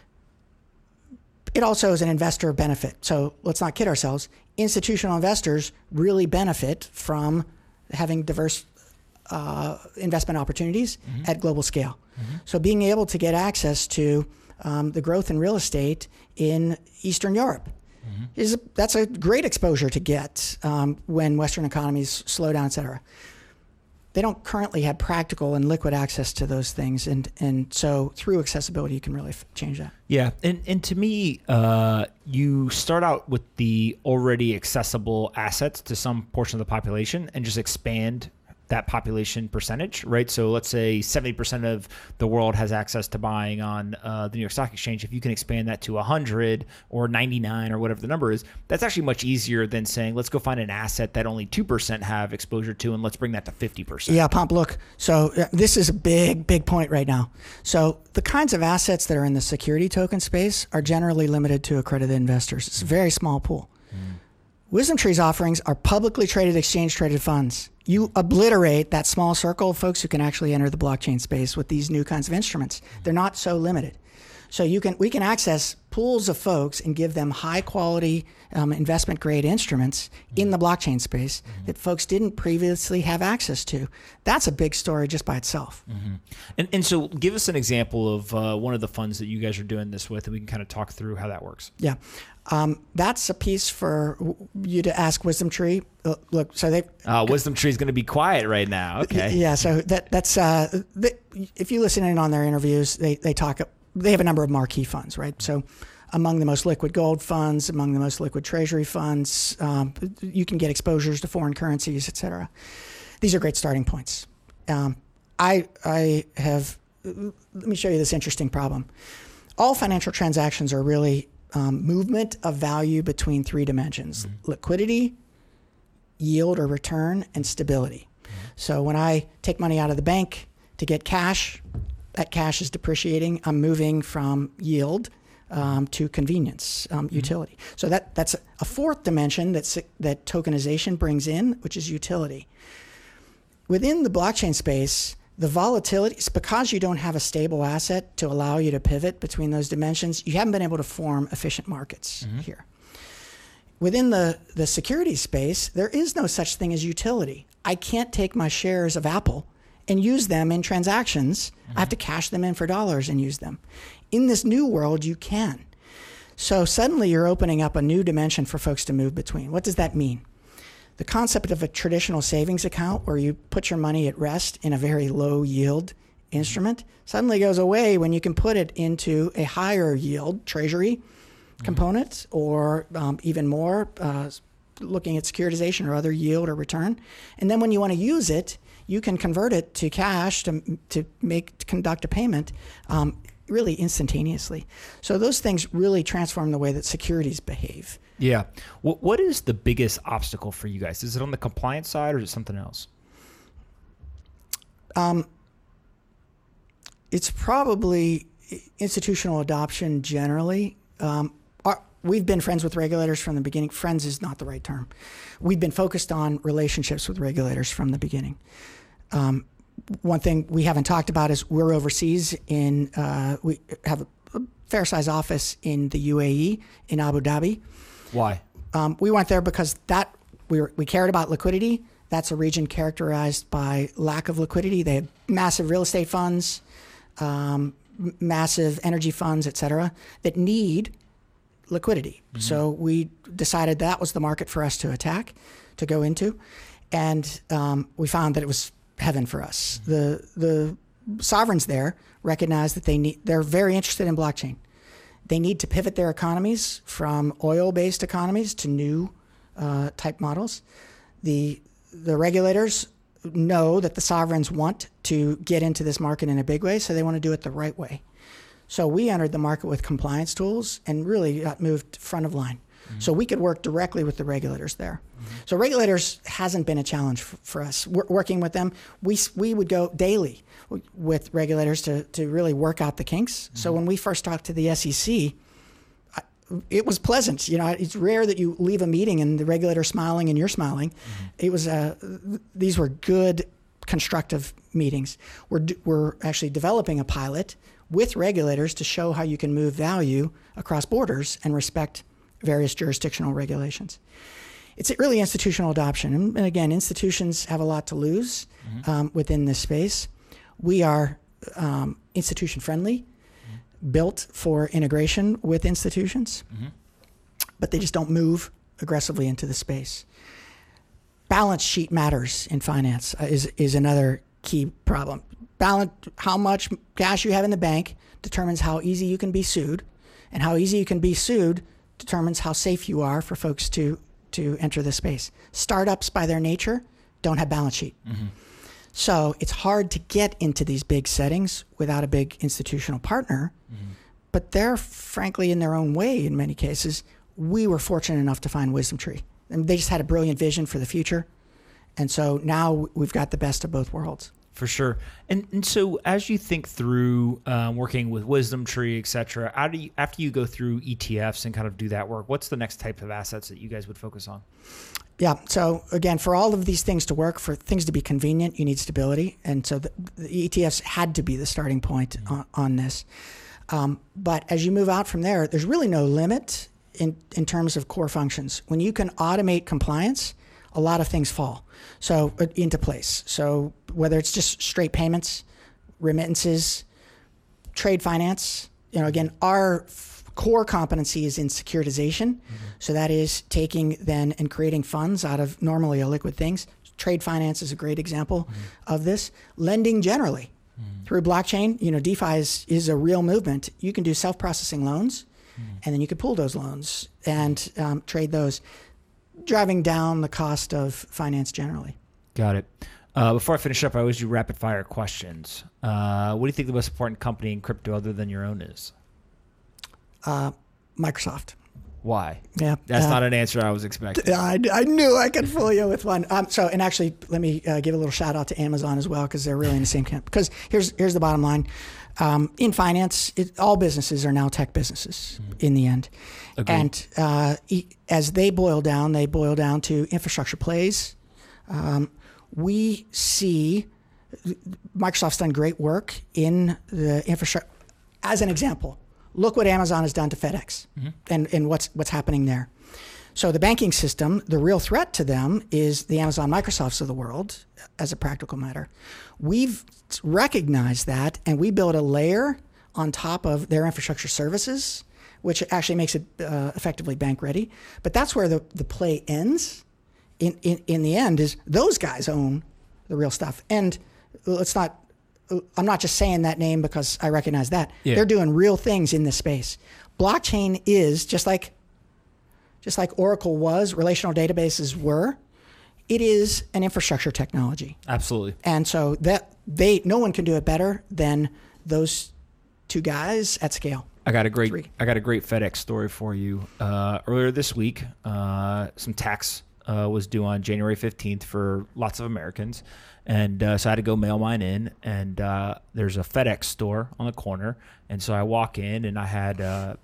It also is an investor benefit. So let's not kid ourselves. Institutional investors really benefit from having diverse investment opportunities at global scale. So being able to get access to the growth in real estate in Eastern Europe, that's a great exposure to get when Western economies slow down, et cetera. They don't currently have practical and liquid access to those things. And so through accessibility, you can really change that. Yeah. And to me, you start out with the already accessible assets to some portion of the population and just expand that population percentage, right? So let's say 70% of the world has access to buying on the New York Stock Exchange. If you can expand that to 100 or 99 or whatever the number is, that's actually much easier than saying, let's go find an asset that only 2% have exposure to and let's bring that to 50%. Yeah, Pomp, look, so this is a big point right now. So the kinds of assets that are in the security token space are generally limited to accredited investors. It's a very small pool. WisdomTree's offerings are publicly traded, exchange-traded funds. You obliterate that small circle of folks who can actually enter the blockchain space with these new kinds of instruments. They're not so limited. So we can access pools of folks and give them high-quality investment-grade instruments in the blockchain space that folks didn't previously have access to. That's a big story just by itself. And so give us an example of one of the funds that you guys are doing this with, and we can kind of talk through how that works. Yeah. That's a piece for you to ask WisdomTree. Look, so they WisdomTree is going to be quiet right now. Okay. Yeah. So that's if you listen in on their interviews, they talk. They have a number of marquee funds, right? So among the most liquid gold funds, among the most liquid treasury funds. You can get exposures to foreign currencies, et cetera. These are great starting points. Let me show you this interesting problem. All financial transactions are really movement of value between three dimensions: liquidity, yield or return, and stability. So when I take money out of the bank to get cash, that cash is depreciating. I'm moving from yield to convenience, utility. So that's a fourth dimension that tokenization brings in, which is utility. Within the blockchain space, the volatility is because you don't have a stable asset to allow you to pivot between those dimensions. You haven't been able to form efficient markets here. Within the securities space, there is no such thing as utility. I can't take my shares of Apple and use them in transactions. I have to cash them in for dollars and use them. In this new world, you can. So suddenly you're opening up a new dimension for folks to move between. What does that mean? The concept of a traditional savings account where you put your money at rest in a very low yield instrument suddenly goes away when you can put it into a higher yield treasury component or even more, looking at securitization or other yield or return. And then when you want to use it, you can convert it to cash to conduct a payment really instantaneously. So those things really transform the way that securities behave. Yeah. What is the biggest obstacle for you guys? Is it on the compliance side or is it something else? It's probably institutional adoption generally. We've been friends with regulators from the beginning. Friends is not the right term. We've been focused on relationships with regulators from the beginning. One thing we haven't talked about is we're overseas we have a fair size office in the UAE, in Abu Dhabi. Why? We went there because we cared about liquidity. That's a region characterized by lack of liquidity. They have massive real estate funds, massive energy funds, et cetera, that need liquidity. So we decided that was the market for us to attack, to go into. And we found that it was heaven for us. The sovereigns there recognize that they're very interested in blockchain. They need to pivot their economies from oil-based economies to new type models. The regulators know that the sovereigns want to get into this market in a big way, so they want to do it the right way. So we entered the market with compliance tools and really got moved front of line. So we could work directly with the regulators there. So regulators hasn't been a challenge for us. Working with them, we would go daily with regulators to really work out the kinks. So when we first talked to the SEC, it was pleasant. You know, it's rare that you leave a meeting and the regulator's smiling and you're smiling. It was these were good, constructive meetings. We're actually developing a pilot with regulators to show how you can move value across borders and respect various jurisdictional regulations. It's really institutional adoption. And again, institutions have a lot to lose within this space. We are institution friendly, built for integration with institutions, but they just don't move aggressively into the space. Balance sheet matters in finance is another key problem. How much cash you have in the bank determines how easy you can be sued, and how easy you can be sued determines how safe you are for folks to enter the space. Startups, by their nature, don't have balance sheet. So it's hard to get into these big settings without a big institutional partner, but they're frankly in their own way in many cases. We were fortunate enough to find WisdomTree. And they just had a brilliant vision for the future. And so now we've got the best of both worlds. For sure. And so as you think through working with WisdomTree, et cetera, after you go through ETFs and kind of do that work, what's the next type of assets that you guys would focus on? Yeah. So again, for all of these things to work, for things to be convenient, you need stability. And so the ETFs had to be the starting point on this. But as you move out from there, there's really no limit in terms of core functions. When you can automate compliance, a lot of things fall into place. So whether it's just straight payments, remittances, trade finance, again, our core competency is in securitization. So that is taking then and creating funds out of normally illiquid things. Trade finance is a great example of this. Lending generally through blockchain, DeFi is a real movement. You can do self-processing loans and then you could pool those loans and trade those, driving down the cost of finance generally. Got it. Before I finish up, I always do rapid fire questions. What do you think the most important company in crypto other than your own is? Microsoft. Why? Yeah, that's not an answer I was expecting. I knew I could fool you with one. And actually, let me give a little shout out to Amazon as well, because they're really in the same camp. Because here's the bottom line: in finance, all businesses are now tech businesses in the end. Agreed. And as they boil down to infrastructure plays. We see Microsoft's done great work in the infrastructure. As an example, look what Amazon has done to FedEx and what's happening there. So the banking system, the real threat to them is the Amazon Microsofts of the world, as a practical matter. We've recognized that, and we build a layer on top of their infrastructure services, which actually makes it effectively bank ready. But that's where the play ends. In the end, is those guys own the real stuff. And I'm not just saying that name because I recognize that. Yeah. They're doing real things in this space. Blockchain is just like Oracle was, relational databases were. It is an infrastructure technology. Absolutely. And so no one can do it better than those two guys at scale. I got a great FedEx story for you. Earlier this week, some tax was due on January 15th for lots of Americans. And so I had to go mail mine in. And there's a FedEx store on the corner. And so I walk in, and I had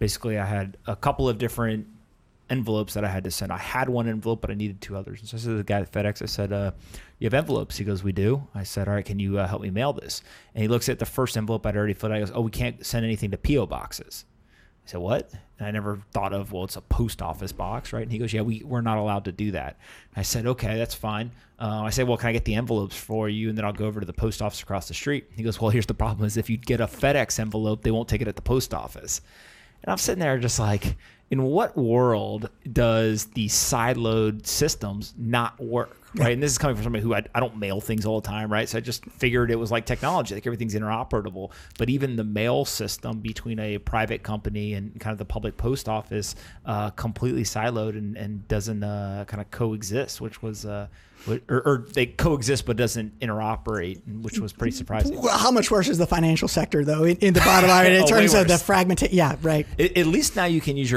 a couple of different envelopes that I had to send. I had one envelope, but I needed two others. And so I said to the guy at FedEx, I said, you have envelopes? He goes, we do. I said, all right, can you help me mail this? And he looks at the first envelope I'd already filled out. He goes, oh, we can't send anything to P.O. boxes. I said, what? And I never thought of, well, it's a post office box, right? And he goes, yeah, we're not allowed to do that. And I said, okay, that's fine. I said, well, can I get the envelopes for you? And then I'll go over to the post office across the street. He goes, well, here's the problem is if you get a FedEx envelope, they won't take it at the post office. And I'm sitting there just like, in what world does these siloed systems not work, right? Yeah. And this is coming from somebody who I don't mail things all the time, right? So I just figured it was like technology, like everything's interoperable. But even the mail system between a private company and kind of the public post office completely siloed and doesn't kind of coexist, which was... Or they coexist but doesn't interoperate, which was pretty surprising. Well, how much worse is the financial sector, though, in the bottom line, in terms of the fragmentation? Yeah, right. At least now you can use your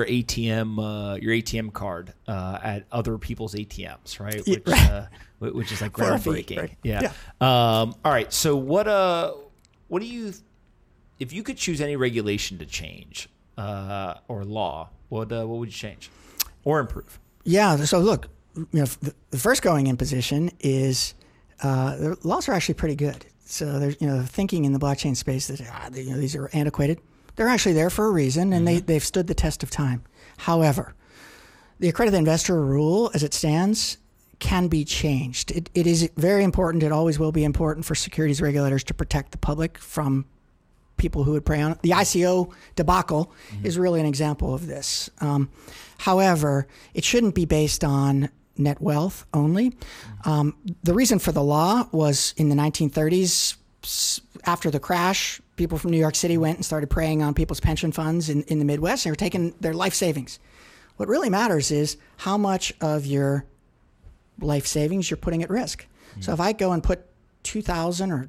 ATM card at other people's ATMs, right? Which is like groundbreaking. Right. Yeah. All right. So what do you, if you could choose any regulation to change or law, what would you change or improve? Yeah. So look. The first going in position is the laws are actually pretty good. So there's thinking in the blockchain space that these are antiquated. They're actually there for a reason, and they've stood the test of time. However, the accredited investor rule, as it stands, can be changed. It is very important. It always will be important for securities regulators to protect the public from people who would prey on it. The ICO debacle is really an example of this. However, it shouldn't be based on net wealth only. The reason for the law was in the 1930s, after the crash, people from New York City went and started preying on people's pension funds in the Midwest. They were taking their life savings. What really matters is how much of your life savings you're putting at risk. So if I go and put $2,000 or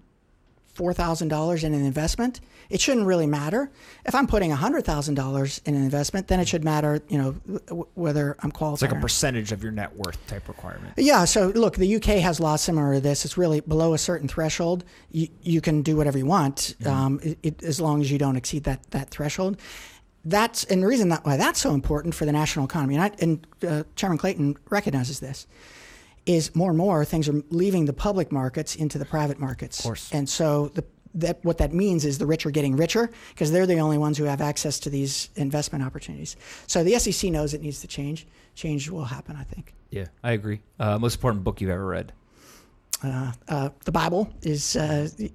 $4,000 in an investment, it shouldn't really matter. If I'm putting $100,000 in an investment, then it should matter, whether I'm qualified. It's like a percentage of your net worth type requirement. Yeah. So look, the UK has laws similar to this. It's really below a certain threshold. You can do whatever you want, as long as you don't exceed that threshold. And the reason why that's so important for the national economy, and Chairman Clayton recognizes this, is more and more things are leaving the public markets into the private markets. Of course. And so what that means is the rich are getting richer because they're the only ones who have access to these investment opportunities. So the SEC knows it needs to change. Change will happen, I think. Yeah, I agree. Most important book you've ever read? The Bible is I say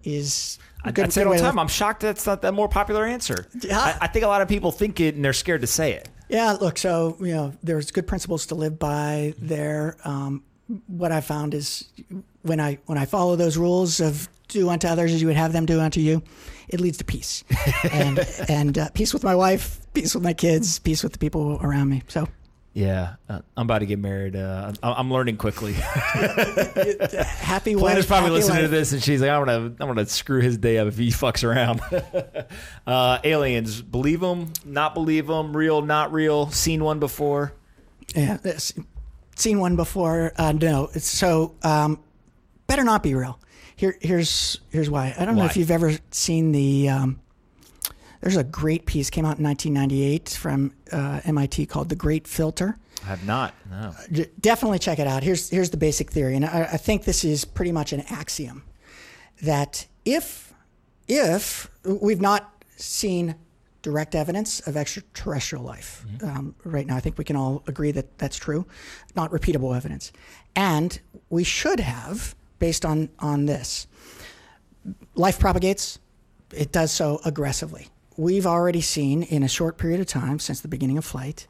it all the time. I'm shocked that's not that more popular answer. Yeah. I think a lot of people think it and they're scared to say it. Yeah, look, so there's good principles to live by there. What I found is when I follow those rules of do unto others as you would have them do unto you, it leads to peace. and peace with my wife, peace with my kids, peace with the people around me. So. Yeah, I'm about to get married. I'm learning quickly. Happy wife. Planner's probably happy listening life. to this, and she's like, I'm gonna screw his day up if he fucks around. Aliens, believe them, not believe them, real, not real, seen one before. Yeah, seen one before. No, so better not be real. Here's why. I don't know if you've ever seen the. There's a great piece came out in 1998 from MIT called "The Great Filter." I have not. No. Definitely check it out. Here's the basic theory, and I think this is pretty much an axiom that if we've not seen direct evidence of extraterrestrial life right now, I think we can all agree that that's true, not repeatable evidence, and we should have based on this. Life propagates. It does so aggressively. We've already seen in a short period of time since the beginning of flight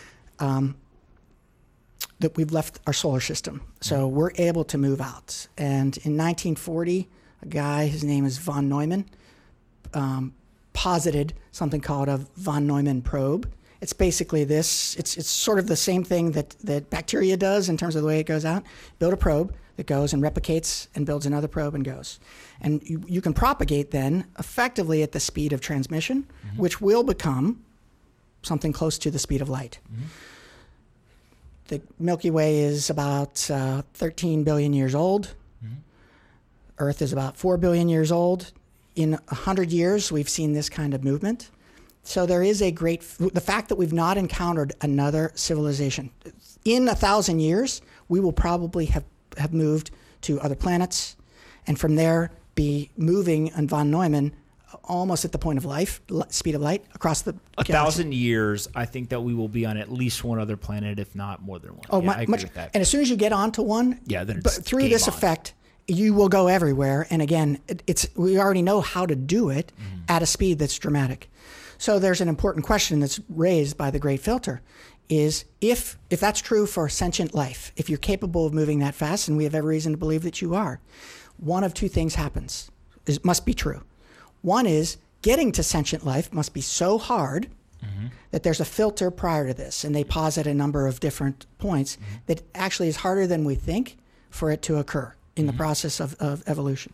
that we've left our solar system. So we're able to move out. And in 1940, a guy, his name is von Neumann, posited something called a von Neumann probe. It's basically this. It's sort of the same thing that bacteria does in terms of the way it goes out. Build a probe that goes and replicates and builds another probe and goes. And you can propagate then effectively at the speed of transmission, which will become something close to the speed of light. The Milky Way is about 13 billion years old. Earth is about 4 billion years old. In 100 years, we've seen this kind of movement. So there is the fact that we've not encountered another civilization. In 1,000 years, we will probably have moved to other planets, and from there be moving on von Neumann almost at the point of life, speed of light, across the galaxy. 1,000 years, I think that we will be on at least one other planet, if not more than one. Oh, I agree with that. And as soon as you get onto one, then it's through this effect, you will go everywhere. And again, we already know how to do it at a speed that's dramatic. So there's an important question that's raised by the Great Filter, is if that's true for sentient life, if you're capable of moving that fast, and we have every reason to believe that you are, one of two things happens. It must be true. One is getting to sentient life must be so hard that there's a filter prior to this, and they posit a number of different points that actually is harder than we think for it to occur in the process of evolution.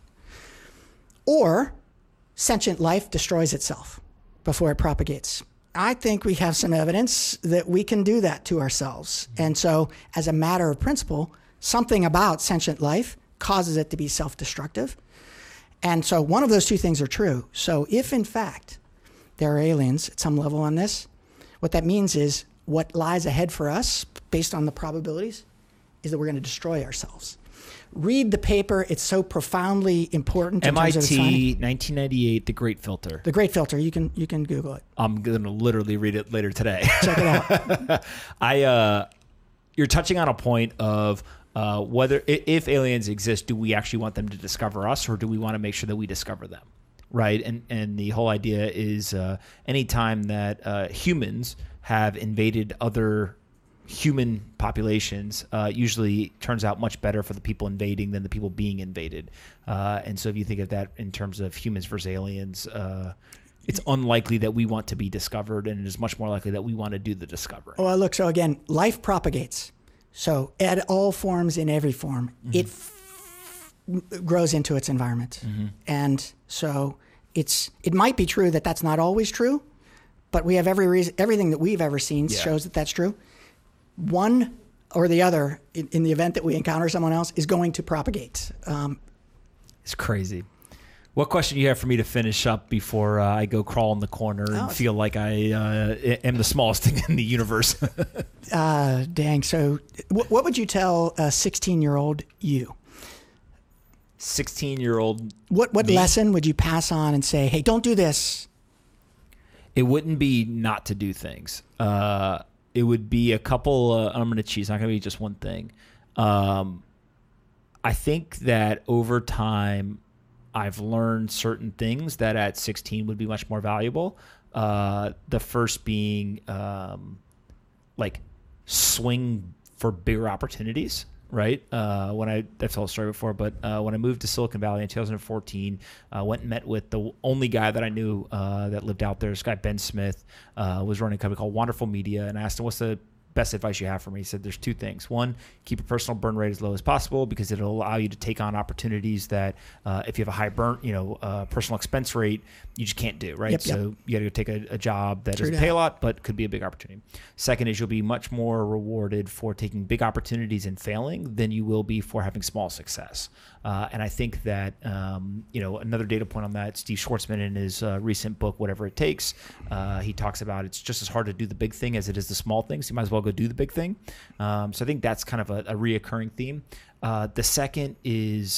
Or sentient life destroys itself before it propagates. I think we have some evidence that we can do that to ourselves. And so as a matter of principle, something about sentient life causes it to be self-destructive. And so one of those two things are true. So if in fact there are aliens at some level on this, what that means is what lies ahead for us based on the probabilities is that we're going to destroy ourselves. Read the paper. It's so profoundly important. MIT, 1998, The Great Filter. The Great Filter. You can Google it. I'm going to literally read it later today. Check it out. You're touching on a point of whether if aliens exist, do we actually want them to discover us, or do we want to make sure that we discover them? Right. And the whole idea is anytime that humans have invaded other human populations, usually turns out much better for the people invading than the people being invaded. And so if you think of that in terms of humans versus aliens, it's unlikely that we want to be discovered, and it is much more likely that we want to do the discovering. Well, look, so again, life propagates. So at all forms, in every form, it grows into its environment. And so it might be true that that's not always true, but we have everything that we've ever seen shows that that's true. One or the other, in the event that we encounter someone else, is going to propagate. It's crazy. What question do you have for me to finish up before I go crawl in the corner and feel like I am the smallest thing in the universe? Dang. So what would you tell a 16-year-old you? 16-year-old What lesson would you pass on and say, hey, don't do this? It wouldn't be not to do things. It would be a couple. I'm going to cheat. It's not going to be just one thing. I think that over time, I've learned certain things that at 16 would be much more valuable. The first being like swing for bigger opportunities, right? I've told the story before, but when I moved to Silicon Valley in 2014, went and met with the only guy that I knew that lived out there. This guy, Ben Smith, was running a company called Wonderful Media, and I asked him, what's the best advice you have for me? He said there's two things. One, keep your personal burn rate as low as possible, because it'll allow you to take on opportunities that if you have a high personal expense rate, you just can't do, right? Yep. So you got to go take a job that doesn't pay a lot, but could be a big opportunity. Second is you'll be much more rewarded for taking big opportunities and failing than you will be for having small success. And I think that, another data point on that, Steve Schwartzman in his recent book, Whatever It Takes, he talks about it's just as hard to do the big thing as it is the small thing. So you might as well go do the big thing. So I think that's kind of a reoccurring theme. The second is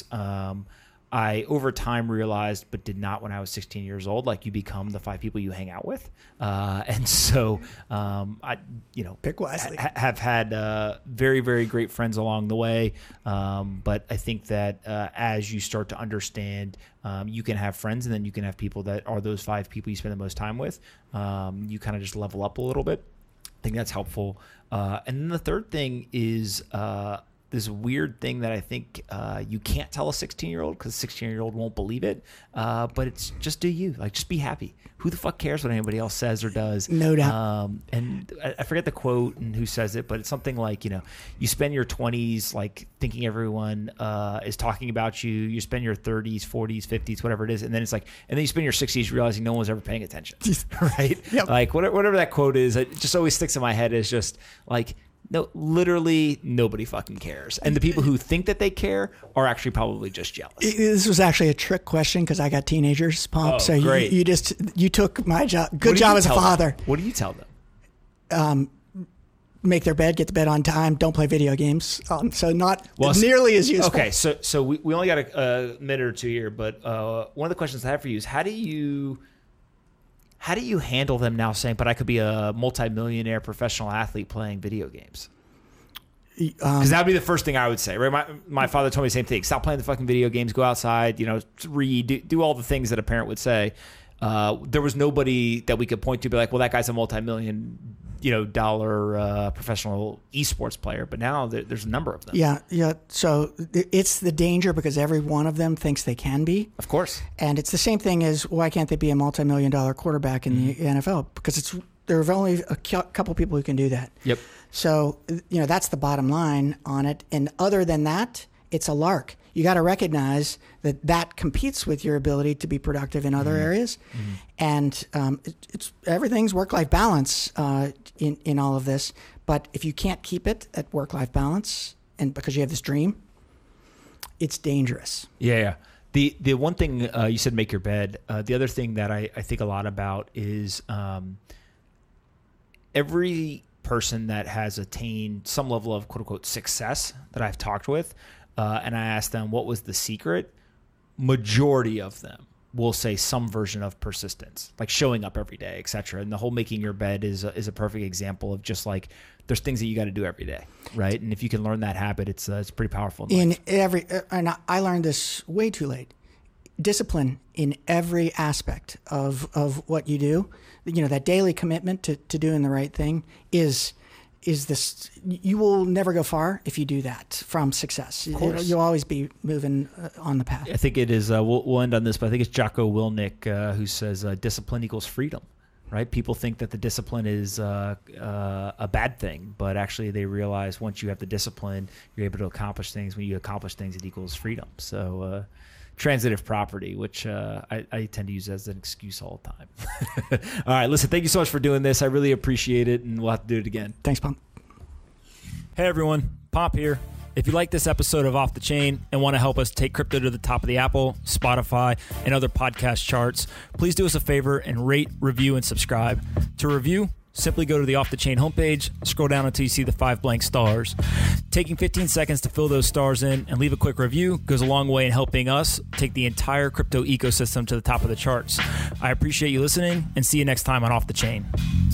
I over time realized, but did not when I was 16 years old, like you become the 5 people you hang out with. And so I pick wisely. Have had very, very great friends along the way. But I think that as you start to understand, you can have friends, and then you can have people that are those 5 people you spend the most time with. You kind of just level up a little bit. I think that's helpful. And then the third thing is this weird thing that I think you can't tell a 16-year-old, because a 16-year-old won't believe it. But it's just do you. Like, just be happy. Who the fuck cares what anybody else says or does? No doubt. And I forget the quote and who says it, but it's something like, you spend your 20s like thinking everyone is talking about you. You spend your 30s, 40s, 50s, whatever it is. And then it's like, and then you spend your 60s realizing no one's ever paying attention. Right? Yep. Like whatever that quote is, it just always sticks in my head as just like, no, literally nobody fucking cares. And the people who think that they care are actually probably just jealous. This was actually a trick question because I got teenagers, Pomp. Oh, so great. you took my job. Good job as a father. Them? What do you tell them? Make their bed, get to bed on time, don't play video games. So not nearly as useful. Okay, so we only got a minute or two here, but one of the questions I have for you is how do you handle them now saying, but I could be a multimillionaire professional athlete playing video games? Because that would be the first thing I would say, right? My father told me the same thing. Stop playing the fucking video games. Go outside, read, do all the things that a parent would say. There was nobody that we could point to be like, well, that guy's a multi-million dollar professional esports player. But now there's a number of them. Yeah. So it's the danger because every one of them thinks they can be. Of course. And it's the same thing as why can't they be a multi-million-dollar quarterback in the NFL? Because there are only a couple people who can do that. Yep. So, that's the bottom line on it. And other than that, it's a lark. You got to recognize that competes with your ability to be productive in other areas. Mm-hmm. And it's everything's work-life balance in all of this. But if you can't keep it at work-life balance, and because you have this dream, it's dangerous. Yeah. The one thing you said, make your bed. The other thing that I think a lot about is every person that has attained some level of quote unquote success that I've talked with, and I asked them what was the secret, majority of them will say some version of persistence, like showing up every day, etc. And the whole making your bed is a perfect example of just like there's things that you got to do every day, right? And if you can learn that habit, it's pretty powerful. And I learned this way too late. Discipline in every aspect of what you do, that daily commitment to doing the right thing is this. You will never go far if you do that from success. You'll always be moving on the path. I think it is, we'll end on this, but I think it's Jocko Willink who says discipline equals freedom, right? People think that the discipline is a bad thing, but actually they realize once you have the discipline, you're able to accomplish things. When you accomplish things, it equals freedom. So, transitive property, which I tend to use as an excuse all the time. All right, listen, thank you so much for doing this. I really appreciate it, and we'll have to do it again. Thanks, Pomp. Hey, everyone. Pomp here. If you like this episode of Off the Chain and want to help us take crypto to the top of the Apple, Spotify, and other podcast charts, please do us a favor and rate, review, and subscribe. To review, simply go to the Off the Chain homepage, scroll down until you see the 5 blank stars. Taking 15 seconds to fill those stars in and leave a quick review goes a long way in helping us take the entire crypto ecosystem to the top of the charts. I appreciate you listening and see you next time on Off the Chain.